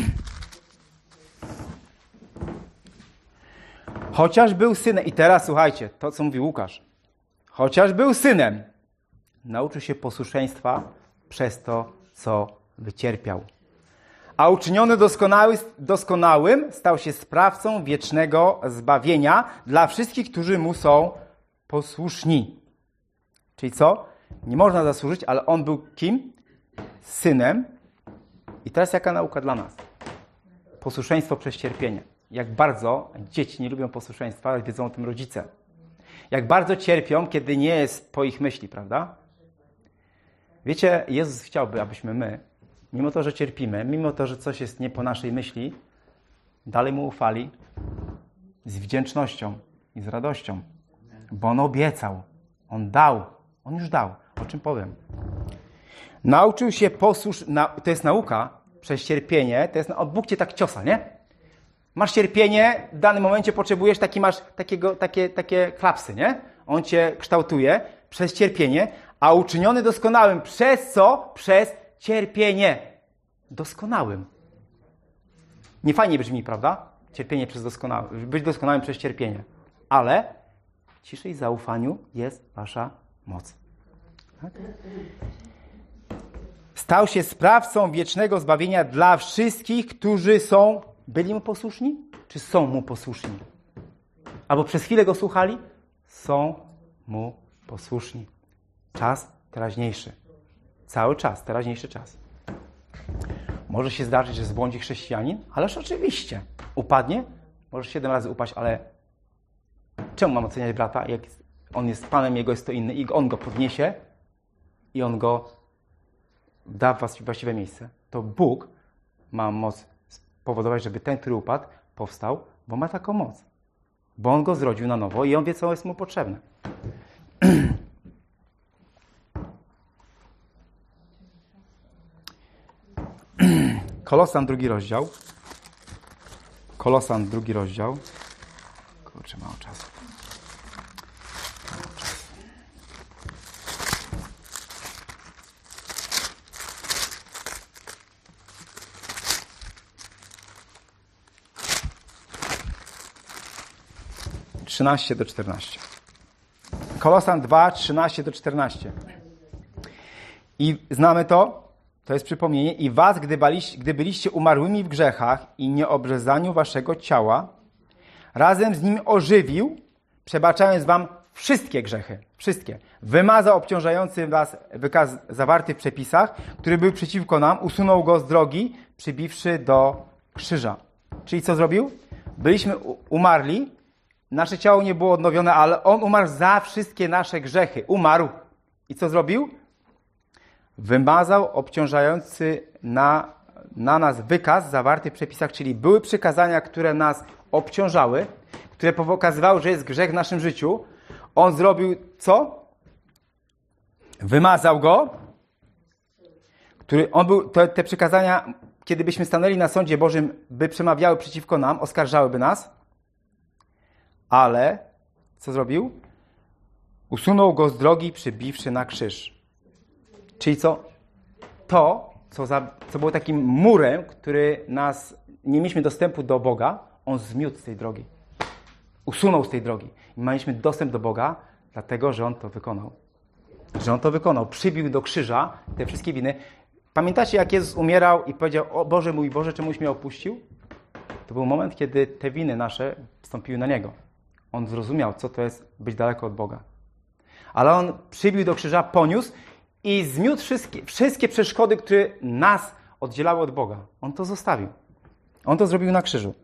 Chociaż był synem, i teraz słuchajcie, to co mówi Łukasz. Chociaż był synem, nauczył się posłuszeństwa przez to, co wycierpiał. A uczyniony doskonały, doskonałym stał się sprawcą wiecznego zbawienia dla wszystkich, którzy mu są posłuszni. Czyli co? Nie można zasłużyć, ale on był kim? Synem. I teraz jaka nauka dla nas? Posłuszeństwo przez cierpienie. Jak bardzo dzieci nie lubią posłuszeństwa, ale wiedzą o tym rodzice. Jak bardzo cierpią, kiedy nie jest po ich myśli, prawda? Wiecie, Jezus chciałby, abyśmy my, mimo to, że cierpimy, mimo to, że coś jest nie po naszej myśli, dalej Mu ufali z wdzięcznością i z radością. Bo On obiecał, On dał, On już dał. O czym powiem? Nauczył się posłusz... Na... To jest nauka przez cierpienie. To jest... O, Bóg cię tak ciosa, nie? Masz cierpienie, w danym momencie potrzebujesz, taki masz takiego, takie, takie klapsy, nie? On cię kształtuje przez cierpienie, a uczyniony doskonałym przez co? Przez cierpienie. Doskonałym. Nie fajnie brzmi, prawda? Cierpienie przez doskonały. Być doskonałym przez cierpienie. Ale w ciszy i zaufaniu jest wasza moc. Tak? Stał się sprawcą wiecznego zbawienia dla wszystkich, którzy są, byli Mu posłuszni? Czy są Mu posłuszni? Albo przez chwilę Go słuchali? Są Mu posłuszni. Czas teraźniejszy. Cały czas, teraźniejszy czas. Może się zdarzyć, że zbłądzi chrześcijanin, ależ oczywiście. Upadnie, może siedem razy upaść, ale czemu mam oceniać brata, jak on jest Panem, jego jest to inny i on go podniesie i on go da w właściwe miejsce. To Bóg ma moc spowodować, żeby ten, który upadł, powstał, bo ma taką moc. Bo On go zrodził na nowo i On wie, co jest mu potrzebne. Kolosan, drugi rozdział. Kolosan, drugi rozdział. Kurczę, mało czasu. Mało czasu. trzynaście do czternastu. Kolosan dwa, trzynaście do czternastu. I znamy to, to jest przypomnienie. I was, gdy, baliście, gdy byliście umarłymi w grzechach i nieobrzezaniu waszego ciała, razem z nim ożywił, przebaczając wam wszystkie grzechy. Wszystkie. Wymazał obciążający was wykaz zawarty w przepisach, który był przeciwko nam, usunął go z drogi, przybiwszy do krzyża. Czyli co zrobił? Byliśmy umarli, nasze ciało nie było odnowione, ale On umarł za wszystkie nasze grzechy. Umarł. I co zrobił? Wymazał obciążający na, na nas wykaz zawarty w przepisach, czyli były przykazania, które nas obciążały, które pokazywały, że jest grzech w naszym życiu. On zrobił co? Wymazał go. Który, on był, te, te przykazania, kiedy byśmy stanęli na sądzie Bożym, by przemawiały przeciwko nam, oskarżałyby nas. Ale co zrobił? Usunął go z drogi, przybiwszy na krzyż. Czyli co? To, co, za, co było takim murem, który nas, nie mieliśmy dostępu do Boga, On zmiótł z tej drogi. Usunął z tej drogi. I mieliśmy dostęp do Boga, dlatego, że On to wykonał. Że On to wykonał. Przybił do krzyża te wszystkie winy. Pamiętacie, jak Jezus umierał i powiedział: o Boże mój Boże, czemuś mnie opuścił? To był moment, kiedy te winy nasze wstąpiły na Niego. On zrozumiał, co to jest być daleko od Boga. Ale On przybił do krzyża, poniósł i zmiótł wszystkie, wszystkie przeszkody, które nas oddzielały od Boga. On to zostawił. On to zrobił na krzyżu.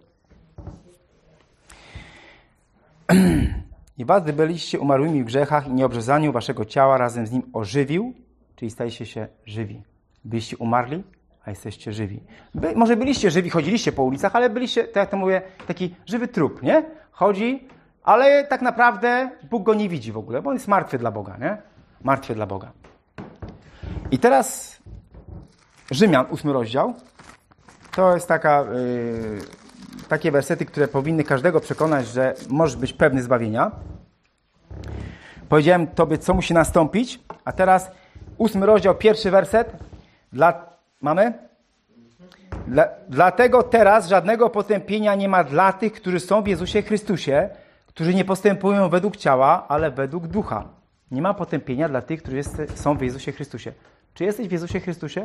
I was, gdy byliście umarłymi w grzechach i nieobrzezaniu waszego ciała, razem z Nim ożywił, czyli stajecie się żywi. Byliście umarli, a jesteście żywi. By, może byliście żywi, chodziliście po ulicach, ale byliście, tak jak to mówię, taki żywy trup, nie? Chodzi, ale tak naprawdę Bóg go nie widzi w ogóle, bo on jest martwy dla Boga, nie? Martwy dla Boga. I teraz Rzymian, ósmy rozdział. To jest taka, yy, takie wersety, które powinny każdego przekonać, że możesz być pewny zbawienia. Powiedziałem Tobie, co musi nastąpić, a teraz ósmy rozdział, pierwszy werset. Dla, mamy? Dla, dlatego teraz żadnego potępienia nie ma dla tych, którzy są w Jezusie Chrystusie, którzy nie postępują według ciała, ale według ducha. Nie ma potępienia dla tych, którzy jest, są w Jezusie Chrystusie. Czy jesteś w Jezusie Chrystusie?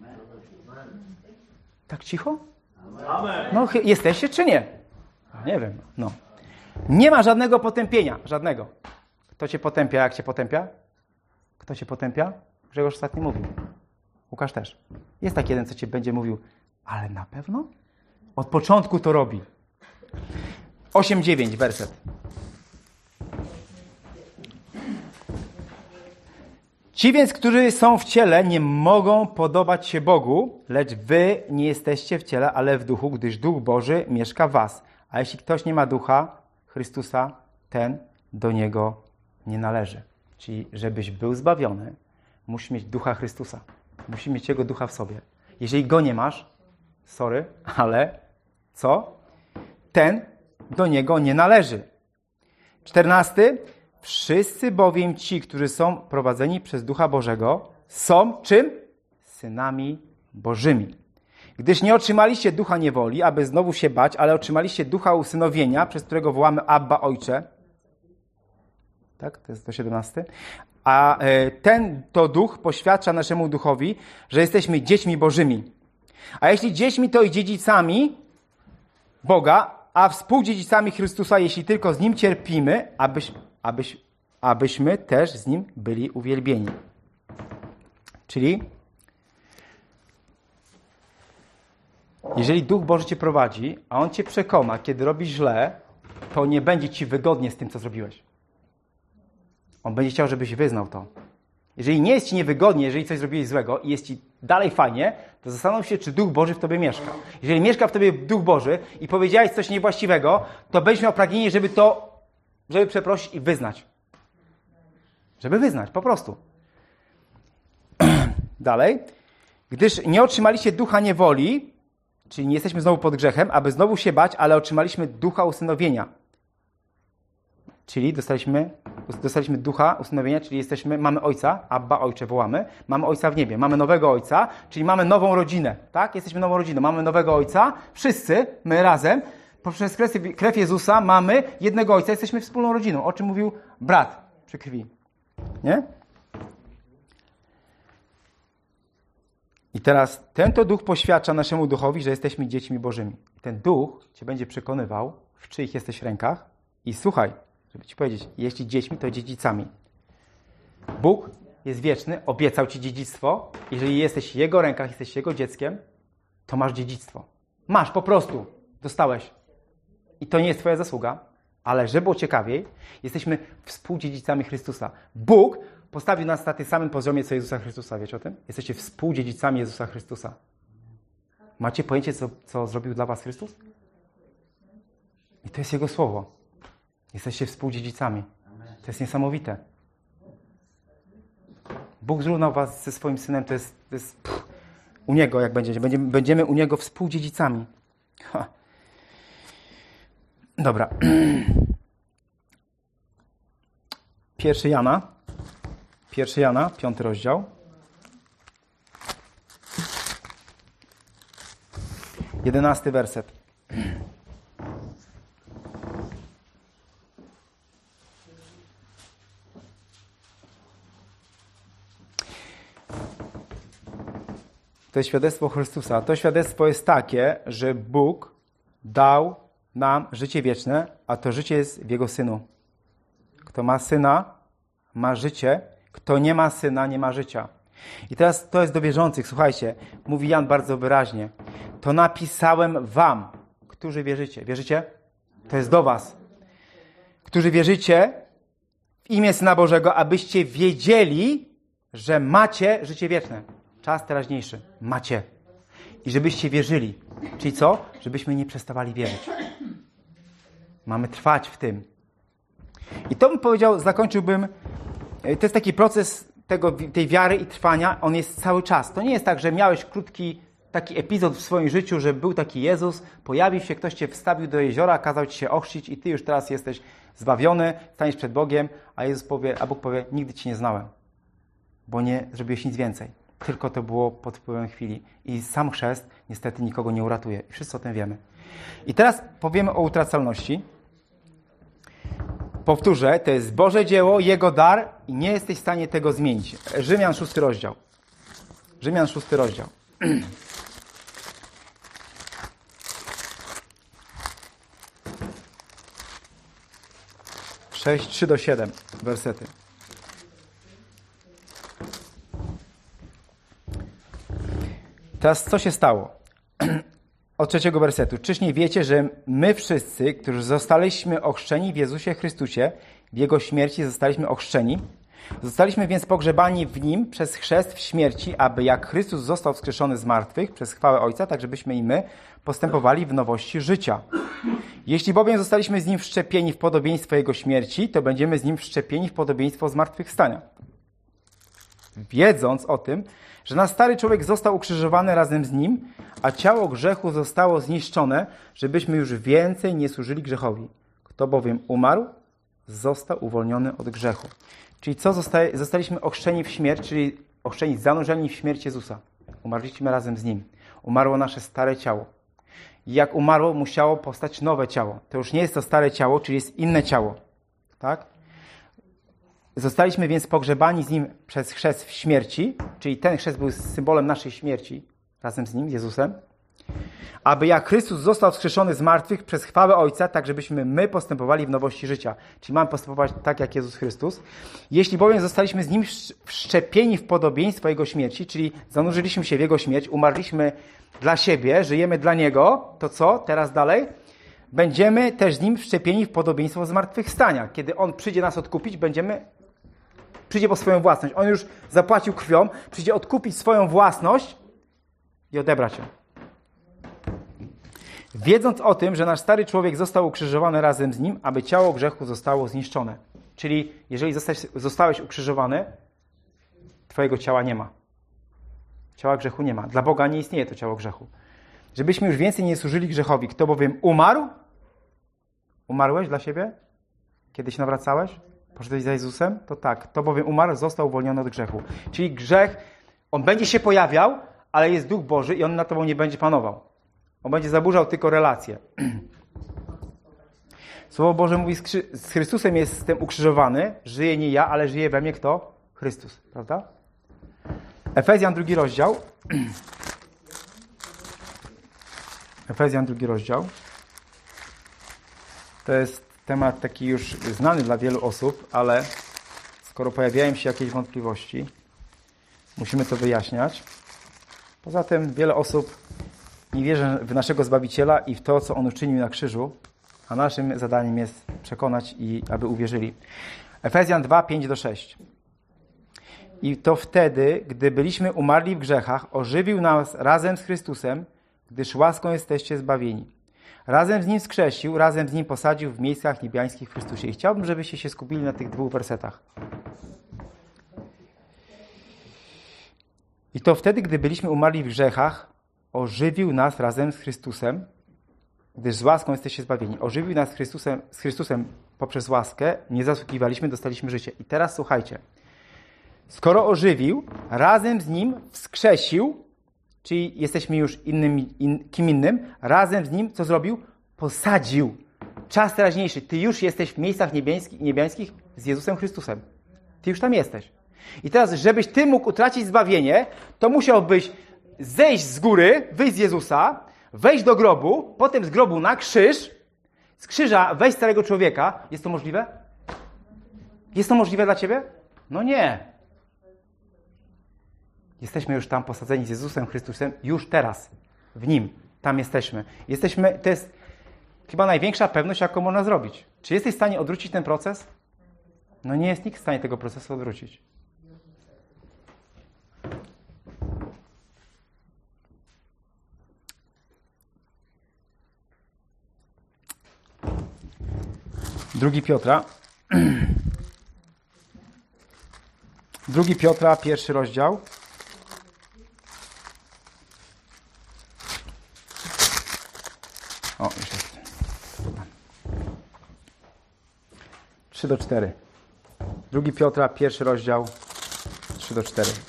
Tak cicho? Amen. No, jesteście czy nie? Nie wiem. No. Nie ma żadnego potępienia. Żadnego. Kto cię potępia, jak cię potępia? Kto cię potępia? Grzegorz ostatnio mówił. Łukasz też. Jest taki jeden, co cię będzie mówił, ale na pewno? Od początku to robi. osiem dziewięć werset. Ci więc, którzy są w ciele, nie mogą podobać się Bogu, lecz wy nie jesteście w ciele, ale w duchu, gdyż Duch Boży mieszka w was. A jeśli ktoś nie ma ducha Chrystusa, ten do niego nie należy. Czyli żebyś był zbawiony, musisz mieć ducha Chrystusa. Musisz mieć Jego ducha w sobie. Jeżeli go nie masz, sorry, ale co? Ten do niego nie należy. Czternasty. Wszyscy bowiem ci, którzy są prowadzeni przez Ducha Bożego, są czym? Synami Bożymi. Gdyż nie otrzymaliście ducha niewoli, aby znowu się bać, ale otrzymaliście ducha usynowienia, przez którego wołamy Abba, Ojcze. Tak, to jest sto siedemnaście. A ten to duch poświadcza naszemu duchowi, że jesteśmy dziećmi Bożymi. A jeśli dziećmi, to i dziedzicami Boga, a współdziedzicami Chrystusa, jeśli tylko z Nim cierpimy, abyś, abyś, abyśmy też z Nim byli uwielbieni. Czyli jeżeli Duch Boży cię prowadzi, a On cię przekona, kiedy robisz źle, to nie będzie ci wygodnie z tym, co zrobiłeś. On będzie chciał, żebyś wyznał to. Jeżeli nie jest ci niewygodnie, jeżeli coś zrobiłeś złego i jest ci dalej fajnie, to zastanów się, czy Duch Boży w tobie mieszka. Jeżeli mieszka w tobie Duch Boży i powiedziałeś coś niewłaściwego, to będziesz miał pragnienie, żeby to, żeby przeprosić i wyznać. Żeby wyznać, po prostu. Dalej. Gdyż nie otrzymaliście ducha niewoli, czyli nie jesteśmy znowu pod grzechem, aby znowu się bać, ale otrzymaliśmy ducha usynowienia. Czyli dostaliśmy, dostaliśmy ducha usynowienia, czyli jesteśmy, mamy Ojca, Abba, Ojcze wołamy, mamy Ojca w niebie, mamy nowego Ojca, czyli mamy nową rodzinę, tak? Jesteśmy nową rodziną, mamy nowego Ojca, wszyscy, my razem, poprzez krew Jezusa mamy jednego Ojca, jesteśmy wspólną rodziną, o czym mówił brat przy krwi, nie? I teraz ten to duch poświadcza naszemu duchowi, że jesteśmy dziećmi Bożymi. I ten duch cię będzie przekonywał, w czyich jesteś rękach i słuchaj, żeby ci powiedzieć, jeśli dziećmi, to dziedzicami. Bóg jest wieczny, obiecał ci dziedzictwo. Jeżeli jesteś w Jego rękach, jesteś Jego dzieckiem, to masz dziedzictwo. Masz, po prostu. Dostałeś. I to nie jest twoja zasługa, ale żeby było ciekawiej, jesteśmy współdziedzicami Chrystusa. Bóg postawił nas na tym samym poziomie, co Jezusa Chrystusa. Wiecie o tym? Jesteście współdziedzicami Jezusa Chrystusa. Macie pojęcie, co, co zrobił dla was Chrystus? I to jest Jego słowo. Jesteście współdziedzicami. To jest niesamowite. Bóg zrównał was ze swoim Synem. To jest, to jest pff, u Niego, jak będziecie. Będziemy, będziemy u Niego współdziedzicami. Ha. Dobra. Pierwszy Jana. Pierwszy Jana, piąty rozdział. Jedenasty werset. To jest świadectwo Chrystusa. To świadectwo jest takie, że Bóg dał nam życie wieczne, a to życie jest w Jego Synu. Kto ma Syna, ma życie. Kto nie ma Syna, nie ma życia. I teraz to jest do wierzących. Słuchajcie, mówi Jan bardzo wyraźnie. To napisałem wam, którzy wierzycie. Wierzycie? To jest do was. Którzy wierzycie w imię Syna Bożego, abyście wiedzieli, że macie życie wieczne. Czas teraźniejszy. Macie. I żebyście wierzyli. Czyli co? Żebyśmy nie przestawali wierzyć. Mamy trwać w tym. I to bym powiedział, zakończyłbym, to jest taki proces tego, tej wiary i trwania, on jest cały czas. To nie jest tak, że miałeś krótki taki epizod w swoim życiu, że był taki Jezus, pojawił się, ktoś cię wstawił do jeziora, kazał ci się ochrzcić i ty już teraz jesteś zbawiony, staniesz przed Bogiem, a Jezus powie, a Bóg powie, nigdy cię nie znałem, bo nie zrobiłeś nic więcej. Tylko to było pod wpływem chwili. I sam chrzest niestety nikogo nie uratuje. I wszyscy o tym wiemy. I teraz powiemy o utracalności. Powtórzę, to jest Boże dzieło, Jego dar i nie jesteś w stanie tego zmienić. Rzymian szósty rozdział. Rzymian szósty rozdział. sześć, trzy do siedem wersety. Teraz co się stało? Od trzeciego wersetu. Czyż nie wiecie, że my wszyscy, którzy zostaliśmy ochrzczeni w Jezusie Chrystusie, w Jego śmierci zostaliśmy ochrzczeni? Zostaliśmy więc pogrzebani w Nim przez chrzest w śmierci, aby jak Chrystus został wskrzeszony z martwych przez chwałę Ojca, tak żebyśmy i my postępowali w nowości życia. Jeśli bowiem zostaliśmy z Nim wszczepieni w podobieństwo Jego śmierci, to będziemy z Nim wszczepieni w podobieństwo zmartwychwstania. Wiedząc o tym, że nasz stary człowiek został ukrzyżowany razem z Nim, a ciało grzechu zostało zniszczone, żebyśmy już więcej nie służyli grzechowi. Kto bowiem umarł, został uwolniony od grzechu. Czyli co? Zostaje, zostaliśmy ochrzczeni w śmierć, czyli ochrzczeni, zanurzeni w śmierć Jezusa. Umarliśmy razem z Nim. Umarło nasze stare ciało. I jak umarło, musiało powstać nowe ciało. To już nie jest to stare ciało, czyli jest inne ciało. Tak? Zostaliśmy więc pogrzebani z Nim przez chrzest w śmierci, czyli ten chrzest był symbolem naszej śmierci, razem z Nim, z Jezusem, aby jak Chrystus został wskrzeszony z martwych przez chwałę Ojca, tak żebyśmy my postępowali w nowości życia. Czyli mamy postępować tak, jak Jezus Chrystus. Jeśli bowiem zostaliśmy z Nim wszczepieni w podobieństwo Jego śmierci, czyli zanurzyliśmy się w Jego śmierć, umarliśmy dla siebie, żyjemy dla Niego, to co? Teraz dalej? Będziemy też z Nim wszczepieni w podobieństwo zmartwychwstania. Kiedy On przyjdzie nas odkupić, będziemy... Przyjdzie po swoją własność. On już zapłacił krwią, przyjdzie odkupić swoją własność i odebrać ją. Wiedząc o tym, że nasz stary człowiek został ukrzyżowany razem z Nim, aby ciało grzechu zostało zniszczone. Czyli jeżeli zostałeś, zostałeś ukrzyżowany, twojego ciała nie ma. Ciała grzechu nie ma. Dla Boga nie istnieje to ciało grzechu. Żebyśmy już więcej nie służyli grzechowi. Kto bowiem umarł? Umarłeś dla siebie? Kiedyś nawracałeś? Poszedłeś za Jezusem? To tak. Kto bowiem umarł, został uwolniony od grzechu. Czyli grzech, on będzie się pojawiał, ale jest Duch Boży i on nad tobą nie będzie panował. On będzie zaburzał tylko relacje. Słowo Boże mówi, z Chrystusem jestem ukrzyżowany, żyje nie ja, ale żyje we mnie kto? Chrystus, prawda? Efezjan drugi rozdział. Efezjan drugi rozdział. To jest temat taki już znany dla wielu osób, ale skoro pojawiają się jakieś wątpliwości, musimy to wyjaśniać. Poza tym wiele osób nie wierzy w naszego Zbawiciela i w to, co On uczynił na krzyżu, a naszym zadaniem jest przekonać i aby uwierzyli. Efezjan dwa, pięć do sześć. I to wtedy, gdy byliśmy umarli w grzechach, ożywił nas razem z Chrystusem, gdyż łaską jesteście zbawieni. Razem z Nim wskrzesił, razem z Nim posadził w miejscach niebiańskich w Chrystusie. I chciałbym, żebyście się skupili na tych dwóch wersetach. I to wtedy, gdy byliśmy umarli w grzechach, ożywił nas razem z Chrystusem, gdyż z łaską jesteście zbawieni. Ożywił nas z Chrystusem, z Chrystusem poprzez łaskę, nie zasługiwaliśmy, dostaliśmy życie. I teraz słuchajcie. Skoro ożywił, razem z Nim wskrzesił, czyli jesteśmy już innym, in, kim innym, razem z Nim, co zrobił? Posadził. Czas teraźniejszy. Ty już jesteś w miejscach niebiańskich, niebiańskich z Jezusem Chrystusem. Ty już tam jesteś. I teraz, żebyś ty mógł utracić zbawienie, to musiałbyś zejść z góry, wyjść z Jezusa, wejść do grobu, potem z grobu na krzyż, z krzyża wejść starego człowieka. Jest to możliwe? Jest to możliwe dla ciebie? No nie. Jesteśmy już tam posadzeni z Jezusem Chrystusem, już teraz, w Nim, tam jesteśmy. Jesteśmy, to jest chyba największa pewność, jaką można zrobić. Czy jesteś w stanie odwrócić ten proces? No nie jest nikt w stanie tego procesu odwrócić. Drugi Piotra. Drugi Piotra, pierwszy rozdział. O, już jest. trzy do czterech. Drugi Piotra, pierwszy rozdział, trzy do czterech.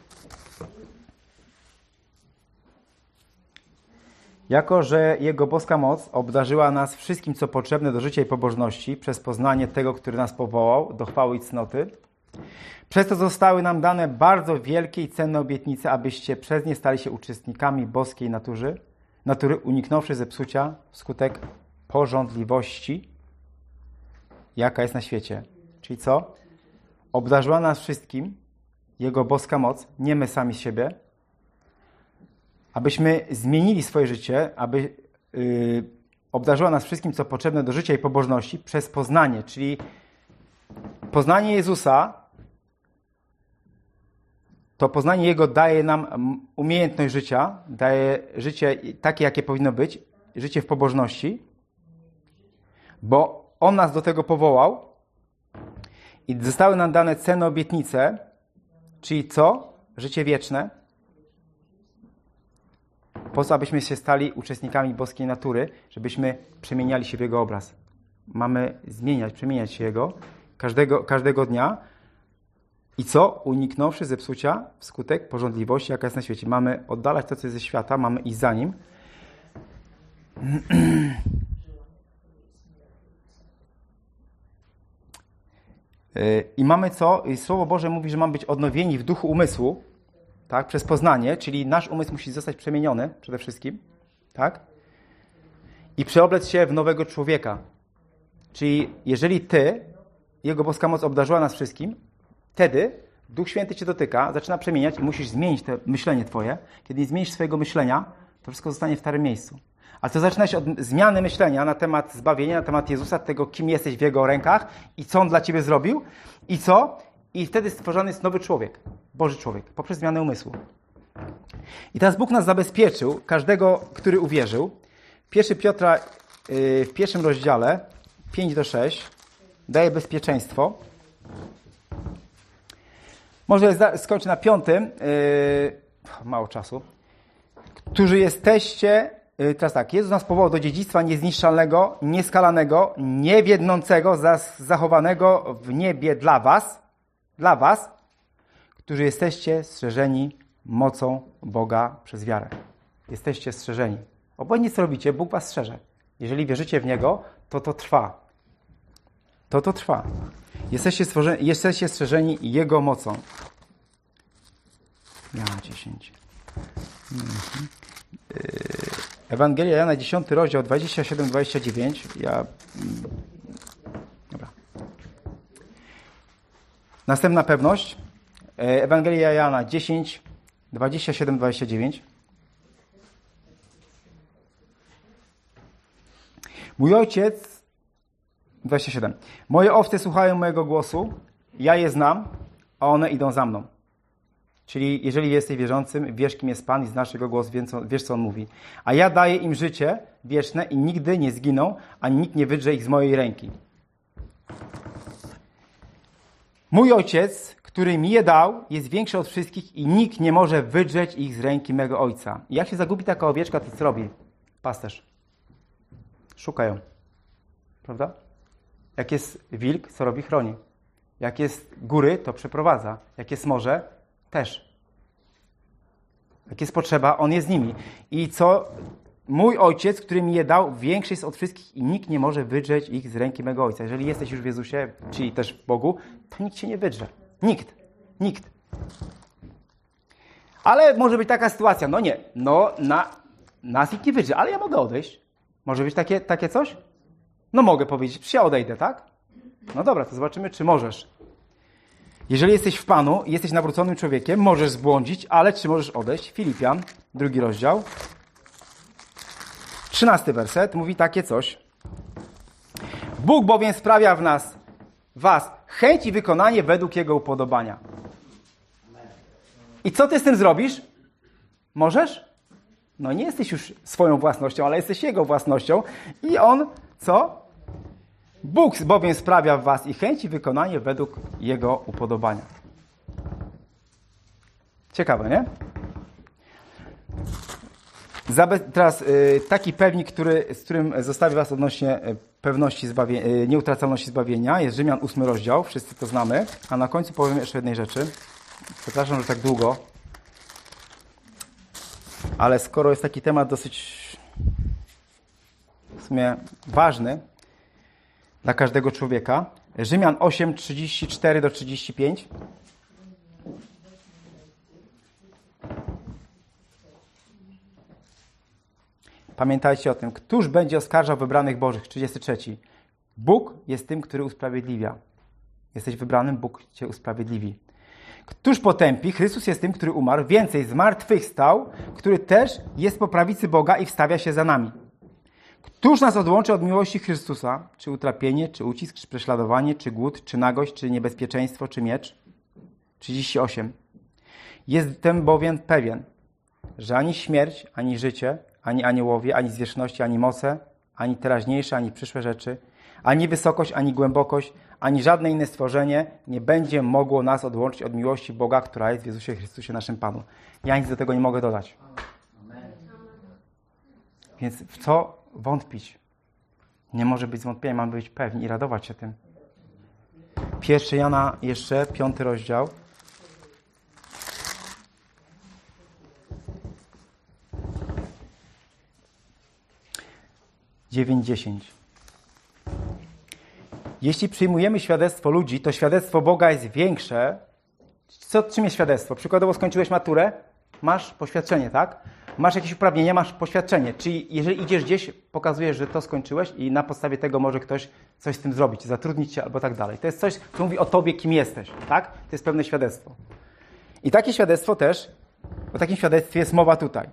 Jako że Jego boska moc obdarzyła nas wszystkim, co potrzebne do życia i pobożności, przez poznanie tego, który nas powołał, do chwały i cnoty, przez to zostały nam dane bardzo wielkie i cenne obietnice, abyście przez nie stali się uczestnikami boskiej natury, natury uniknąwszy zepsucia wskutek pożądliwości, jaka jest na świecie. Czyli co? Obdarzyła nas wszystkim Jego boska moc, nie my sami z siebie, abyśmy zmienili swoje życie, aby yy, obdarzyła nas wszystkim, co potrzebne do życia i pobożności, przez poznanie, czyli poznanie Jezusa to poznanie Jego daje nam umiejętność życia, daje życie takie, jakie powinno być, życie w pobożności, bo On nas do tego powołał i zostały nam dane cenne obietnice, czyli co? Życie wieczne. Po co, abyśmy się stali uczestnikami boskiej natury, żebyśmy przemieniali się w Jego obraz. Mamy zmieniać, przemieniać się Jego każdego, każdego dnia. I co? Uniknąwszy zepsucia wskutek pożądliwości, jaka jest na świecie. Mamy oddalać to, co jest ze świata, mamy iść za Nim. I mamy co? I Słowo Boże mówi, że mamy być odnowieni w duchu umysłu, tak? Przez poznanie, czyli nasz umysł musi zostać przemieniony przede wszystkim, tak? I przeoblec się w nowego człowieka. Czyli jeżeli Ty, Jego boska moc obdarzyła nas wszystkim, wtedy Duch Święty Cię dotyka, zaczyna przemieniać i musisz zmienić to myślenie Twoje. Kiedy nie zmienisz swojego myślenia, to wszystko zostanie w starym miejscu. Ale to zaczynać od zmiany myślenia na temat zbawienia, na temat Jezusa, tego, kim jesteś w Jego rękach i co On dla Ciebie zrobił i co? I wtedy stworzony jest nowy człowiek, Boży człowiek, poprzez zmianę umysłu. I teraz Bóg nas zabezpieczył, każdego, który uwierzył. Pierwszy Piotra yy, w pierwszym rozdziale, pięć do szóstego, daje bezpieczeństwo. Może skończę na piątym. Yy, mało czasu. Którzy jesteście... Teraz tak, Jezus nas powołał do dziedzictwa niezniszczalnego, nieskalanego, niewiednącego, zachowanego w niebie dla was, dla was, którzy jesteście strzeżeni mocą Boga przez wiarę. Jesteście strzeżeni. Obojętnie co robicie, Bóg was strzeże. Jeżeli wierzycie w Niego, to to trwa. To to trwa. Jesteście, jesteście strzeżeni Jego mocą. Jana dziesięć. Mhm. Ewangelia Jana, dziesiąty rozdział, dwadzieścia siedem do dwudziestego dziewiątego. Ja... Dobra. Następna pewność. Ewangelia Jana dziesięć, dwadzieścia siedem do dwudziestego dziewiątego. Mój ojciec, dwadzieścia siedem. Moje owce słuchają mojego głosu, ja je znam, a one idą za mną. Czyli jeżeli jesteś wierzącym, wiesz, kim jest Pan i znasz Jego głos, wiesz, co On mówi. A ja daję im życie wieczne i nigdy nie zginą, ani nikt nie wydrze ich z mojej ręki. Mój Ojciec, który mi je dał, jest większy od wszystkich i nikt nie może wydrzeć ich z ręki mego Ojca. I jak się zagubi taka owieczka, to co robi? Pasterz. Szuka ją. Prawda? Jak jest wilk, co robi? Chroni. Jak jest góry, to przeprowadza. Jak jest morze, też. Jak jest potrzeba, On jest z nimi. I co? Mój Ojciec, który mi je dał, większy jest od wszystkich i nikt nie może wydrzeć ich z ręki mego Ojca. Jeżeli jesteś już w Jezusie, czyli też w Bogu, to nikt cię nie wydrze. Nikt. Nikt. Ale może być taka sytuacja, no nie, no na, nas nikt nie wydrze, ale ja mogę odejść. Może być takie, takie coś? No mogę powiedzieć, ja odejdę, tak? No dobra, to zobaczymy, czy możesz. Jeżeli jesteś w Panu i jesteś nawróconym człowiekiem, możesz zbłądzić, ale czy możesz odejść? Filipian, drugi rozdział. Trzynasty werset mówi takie coś. Bóg bowiem sprawia w nas, was, chęć i wykonanie według Jego upodobania. I co ty z tym zrobisz? Możesz? No nie jesteś już swoją własnością, ale jesteś Jego własnością. I On, co? Bóg bowiem sprawia w was i chęć i wykonanie według Jego upodobania. Ciekawe, nie? Zabe- teraz y, taki pewnik, który, z którym zostawię was odnośnie y, pewności zbawie- y, nieutracalności zbawienia, jest Rzymian ósmy rozdział, wszyscy to znamy, a na końcu powiem jeszcze jednej rzeczy. Przepraszam, że tak długo, ale skoro jest taki temat dosyć w sumie ważny dla każdego człowieka, Rzymian osiem, trzydzieści cztery do trzydziestu pięciu. Pamiętajcie o tym. Któż będzie oskarżał wybranych Bożych? trzydziesty trzeci. Bóg jest tym, który usprawiedliwia. Jesteś wybranym, Bóg cię usprawiedliwi. Któż potępi? Chrystus jest tym, który umarł. Więcej, zmartwychwstał, który też jest po prawicy Boga i wstawia się za nami. Któż nas odłączy od miłości Chrystusa? Czy utrapienie, czy ucisk, czy prześladowanie, czy głód, czy nagość, czy niebezpieczeństwo, czy miecz? trzydzieści osiem. Jestem bowiem pewien, że ani śmierć, ani życie, ani aniołowie, ani zwierzchności, ani moce, ani teraźniejsze, ani przyszłe rzeczy, ani wysokość, ani głębokość, ani żadne inne stworzenie nie będzie mogło nas odłączyć od miłości Boga, która jest w Jezusie Chrystusie naszym Panu. Ja nic do tego nie mogę dodać. Więc w co wątpić? Nie może być zwątpienia, mamy być pewni i radować się tym. Pierwszy Jana jeszcze, piąty rozdział. dziewięć dziesięć. Jeśli przyjmujemy świadectwo ludzi, to świadectwo Boga jest większe. Co, czym jest świadectwo? Przykładowo skończyłeś maturę, masz poświadczenie, tak? Masz jakieś uprawnienia, masz poświadczenie. Czyli jeżeli idziesz gdzieś, pokazujesz, że to skończyłeś i na podstawie tego może ktoś coś z tym zrobić, zatrudnić cię albo tak dalej. To jest coś, co mówi o tobie, kim jesteś, tak? To jest pewne świadectwo. I takie świadectwo też, o takim świadectwie jest mowa tutaj.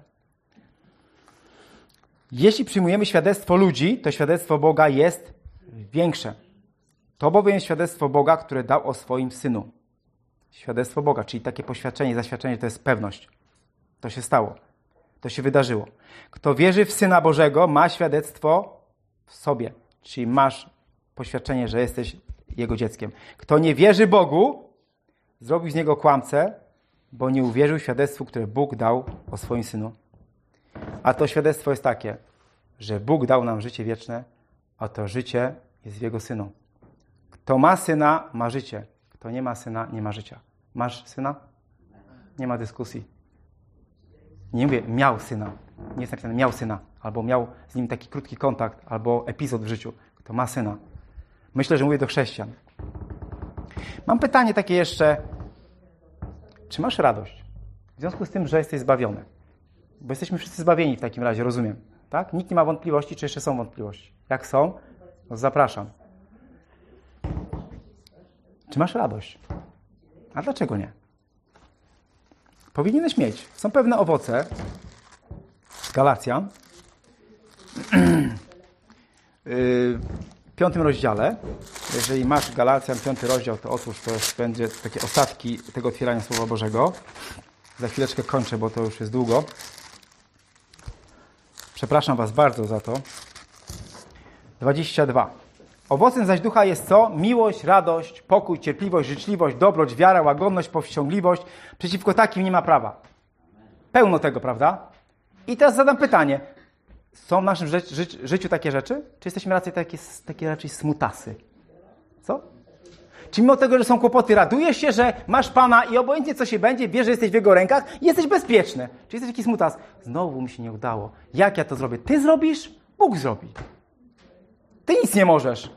Jeśli przyjmujemy świadectwo ludzi, to świadectwo Boga jest większe. To bowiem jest świadectwo Boga, które dał o swoim Synu. Świadectwo Boga, czyli takie poświadczenie, zaświadczenie, to jest pewność. To się stało. To się wydarzyło. Kto wierzy w Syna Bożego, ma świadectwo w sobie. Czyli masz poświadczenie, że jesteś Jego dzieckiem. Kto nie wierzy Bogu, zrobił z Niego kłamcę, bo nie uwierzył świadectwu, które Bóg dał o swoim Synu. A to świadectwo jest takie, że Bóg dał nam życie wieczne, a to życie jest w Jego Synu. Kto ma Syna, ma życie. Kto nie ma Syna, nie ma życia. Masz Syna? Nie ma dyskusji. Nie mówię, miał Syna. Nie jest napisane, miał Syna. Albo miał z nim taki krótki kontakt, albo epizod w życiu. Kto ma Syna. Myślę, że mówię do chrześcijan. Mam pytanie takie jeszcze. Czy masz radość? W związku z tym, że jesteś zbawiony. Bo jesteśmy wszyscy zbawieni w takim razie, rozumiem. Tak? Nikt nie ma wątpliwości, czy jeszcze są wątpliwości. Jak są, to zapraszam. Czy masz radość? A dlaczego nie? Powinieneś mieć. Są pewne owoce. Galacjan. W piątym rozdziale. Jeżeli masz Galacjan, piąty rozdział, to otwórz, to będzie takie ostatki tego otwierania Słowa Bożego. Za chwileczkę kończę, bo to już jest długo. Przepraszam was bardzo za to. dwadzieścia dwa. Owocem zaś ducha jest co? Miłość, radość, pokój, cierpliwość, życzliwość, dobroć, wiara, łagodność, powściągliwość. Przeciwko takim nie ma prawa. Pełno tego, prawda? I teraz zadam pytanie. Są w naszym ży- ży- życiu takie rzeczy? Czy jesteśmy raczej takie, takie raczej smutasy? Co? Czy mimo tego, że są kłopoty, radujesz się, że masz Pana i obojętnie co się będzie, wiesz, że jesteś w Jego rękach i jesteś bezpieczny? Czy jesteś taki smutas? Znowu mi się nie udało. Jak ja to zrobię? Ty zrobisz? Bóg zrobi. Ty nic nie możesz.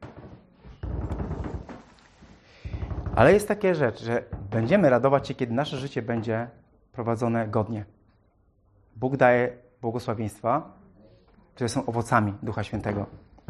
Ale jest taka rzecz, że będziemy radować się, kiedy nasze życie będzie prowadzone godnie. Bóg daje błogosławieństwa, które są owocami Ducha Świętego.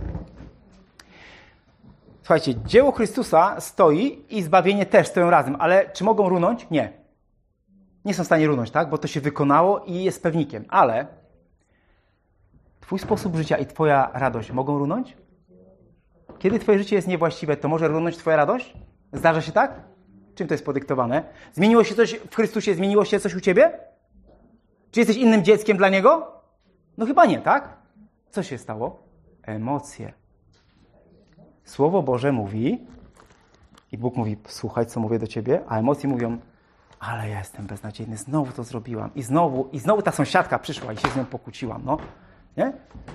Słuchajcie, dzieło Chrystusa stoi i zbawienie też stoją razem, ale czy mogą runąć? Nie. Nie są w stanie runąć, tak? Bo to się wykonało i jest pewnikiem. Ale twój sposób życia i twoja radość mogą runąć? Kiedy twoje życie jest niewłaściwe, to może runąć twoja radość? Zdarza się tak? Czym to jest podyktowane? Zmieniło się coś w Chrystusie? Zmieniło się coś u ciebie? Czy jesteś innym dzieckiem dla Niego? No chyba nie, tak? Co się stało? Emocje. Słowo Boże mówi i Bóg mówi, słuchaj, co mówię do ciebie, a emocje mówią, ale ja jestem beznadziejny, znowu to zrobiłam. I znowu, i znowu ta sąsiadka przyszła i się z nią pokłóciłam, no. Nie?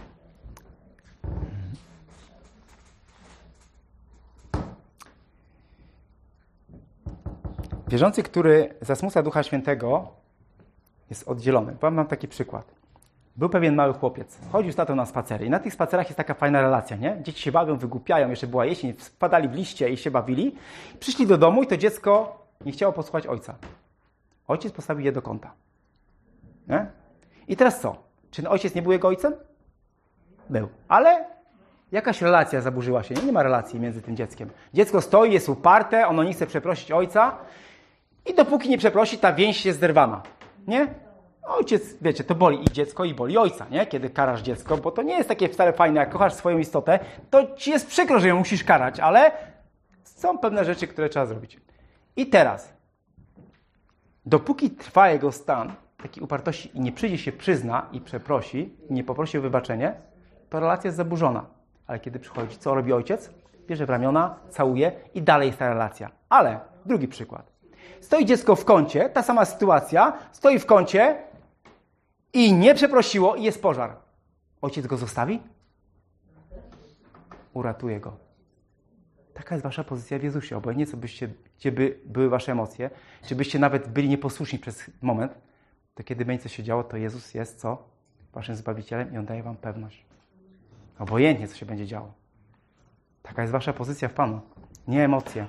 Wierzący, który zasmuca Ducha Świętego, jest oddzielony. Powiem wam taki przykład. Był pewien mały chłopiec. Chodził z tatą na spacery. I na tych spacerach jest taka fajna relacja, nie? Dzieci się bawią, wygłupiają. Jeszcze była jesień, wpadali w liście i się bawili. Przyszli do domu i to dziecko nie chciało posłuchać ojca. Ojciec postawił je do kąta. Nie? I teraz co? Czy ojciec nie był jego ojcem? Był. Ale jakaś relacja zaburzyła się. Nie, nie ma relacji między tym dzieckiem. Dziecko stoi, jest uparte, ono nie chce przeprosić ojca. I dopóki nie przeprosi, ta więź jest zerwana. Nie? Ojciec, wiecie, to boli i dziecko, i boli ojca, nie? Kiedy karasz dziecko, bo to nie jest takie wcale fajne, jak kochasz swoją istotę, to ci jest przykro, że ją musisz karać, ale są pewne rzeczy, które trzeba zrobić. I teraz Dopóki trwa jego stan takiej upartości i nie przyjdzie się, przyzna i przeprosi, i nie poprosi o wybaczenie, to relacja jest zaburzona. Ale kiedy przychodzi, co robi ojciec? Bierze w ramiona, całuje i dalej jest ta relacja. Ale drugi przykład. Stoi dziecko w kącie, ta sama sytuacja, stoi w kącie i nie przeprosiło i jest pożar. Ojciec go zostawi? Uratuje go. Taka jest wasza pozycja w Jezusie. Obojętnie, co byście, gdzie by były wasze emocje, czy byście nawet byli nieposłuszni przez moment, to kiedy będzie coś się działo, to Jezus jest co? Waszym Zbawicielem i On daje wam pewność. Obojętnie, co się będzie działo. Taka jest wasza pozycja w Panu. Nie emocje.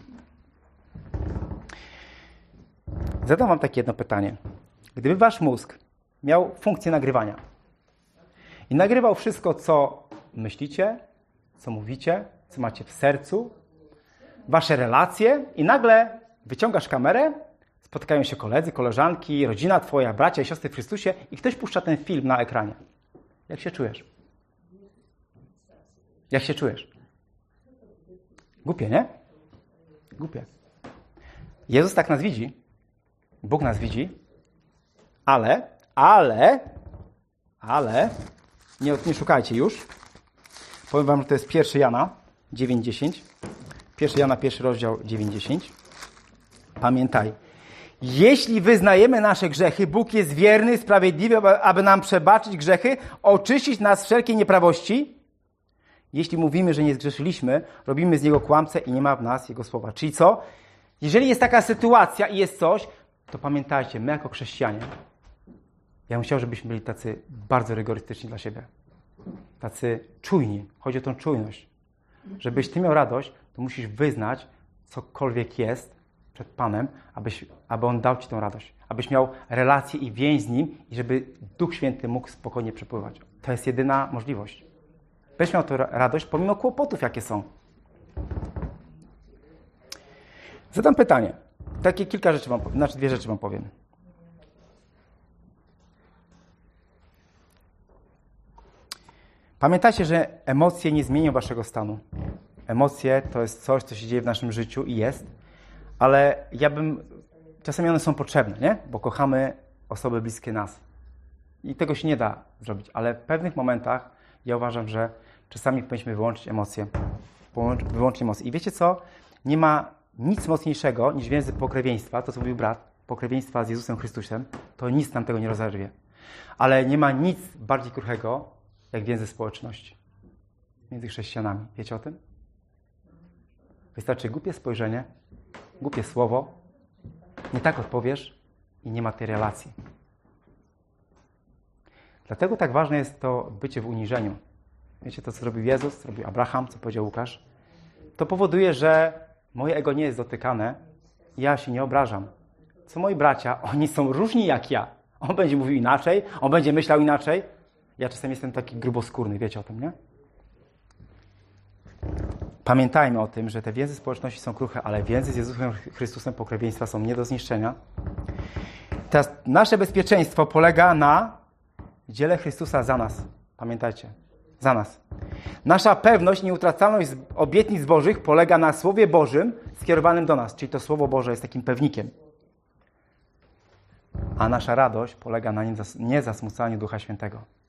Zadam wam takie jedno pytanie. Gdyby wasz mózg miał funkcję nagrywania i nagrywał wszystko, co myślicie, co mówicie, co macie w sercu, wasze relacje i nagle wyciągasz kamerę, spotykają się koledzy, koleżanki, rodzina twoja, bracia i siostry w Chrystusie i ktoś puszcza ten film na ekranie. Jak się czujesz? Jak się czujesz? Głupie, nie? Głupie. Jezus tak nas widzi. Bóg nas widzi. Ale, ale, ale, nie, nie szukajcie już. Powiem wam, że to jest pierwszy Jana dziewięć dziesięć. pierwszy Jana, pierwszy rozdział dziewięć dziesięć. Pamiętaj. Jeśli wyznajemy nasze grzechy, Bóg jest wierny, sprawiedliwy, aby nam przebaczyć grzechy, oczyścić nas z wszelkiej nieprawości. Jeśli mówimy, że nie zgrzeszyliśmy, robimy z Niego kłamcę i nie ma w nas Jego słowa. Czyli co? Jeżeli jest taka sytuacja i jest coś, to pamiętajcie, my jako chrześcijanie, ja bym chciał, żebyśmy byli tacy bardzo rygorystyczni dla siebie. Tacy czujni. Chodzi o tą czujność. Żebyś ty miał radość, to musisz wyznać cokolwiek jest przed Panem, abyś, aby On dał ci tą radość. Abyś miał relację i więź z Nim i żeby Duch Święty mógł spokojnie przepływać. To jest jedyna możliwość. Byś miał tę radość pomimo kłopotów, jakie są. Zadam pytanie. Takie kilka rzeczy wam powiem, znaczy dwie rzeczy wam powiem. Pamiętajcie, że emocje nie zmienią waszego stanu. Emocje to jest coś, co się dzieje w naszym życiu i jest, ale ja bym... Czasami one są potrzebne, nie? Bo kochamy osoby bliskie nas. I tego się nie da zrobić, ale w pewnych momentach ja uważam, że czasami powinniśmy wyłączyć emocje. Wyłączyć emocje. I wiecie co? Nie ma nic mocniejszego niż więzy pokrewieństwa, to co mówił brat, pokrewieństwa z Jezusem Chrystusem, to nic nam tego nie rozerwie. Ale nie ma nic bardziej kruchego, jak więzy społeczności między chrześcijanami. Wiecie o tym? Wystarczy głupie spojrzenie, głupie słowo, nie tak odpowiesz i nie ma tej relacji. Dlatego tak ważne jest to bycie w uniżeniu. Wiecie to, co zrobił Jezus, co zrobił Abraham, co powiedział Łukasz? To powoduje, że moje ego nie jest dotykane, ja się nie obrażam. Co moi bracia, oni są różni jak ja. On będzie mówił inaczej, on będzie myślał inaczej. Ja czasem jestem taki gruboskórny, wiecie o tym, nie? Pamiętajmy o tym, że te więzy społeczności są kruche, ale więzy z Jezusem Chrystusem pokrewieństwa są nie do zniszczenia. Teraz nasze bezpieczeństwo polega na dziele Chrystusa za nas. Pamiętajcie, za nas. Nasza pewność i nieutracalność obietnic Bożych polega na Słowie Bożym skierowanym do nas. Czyli to Słowo Boże jest takim pewnikiem. A nasza radość polega na niezasmucaniu Ducha Świętego.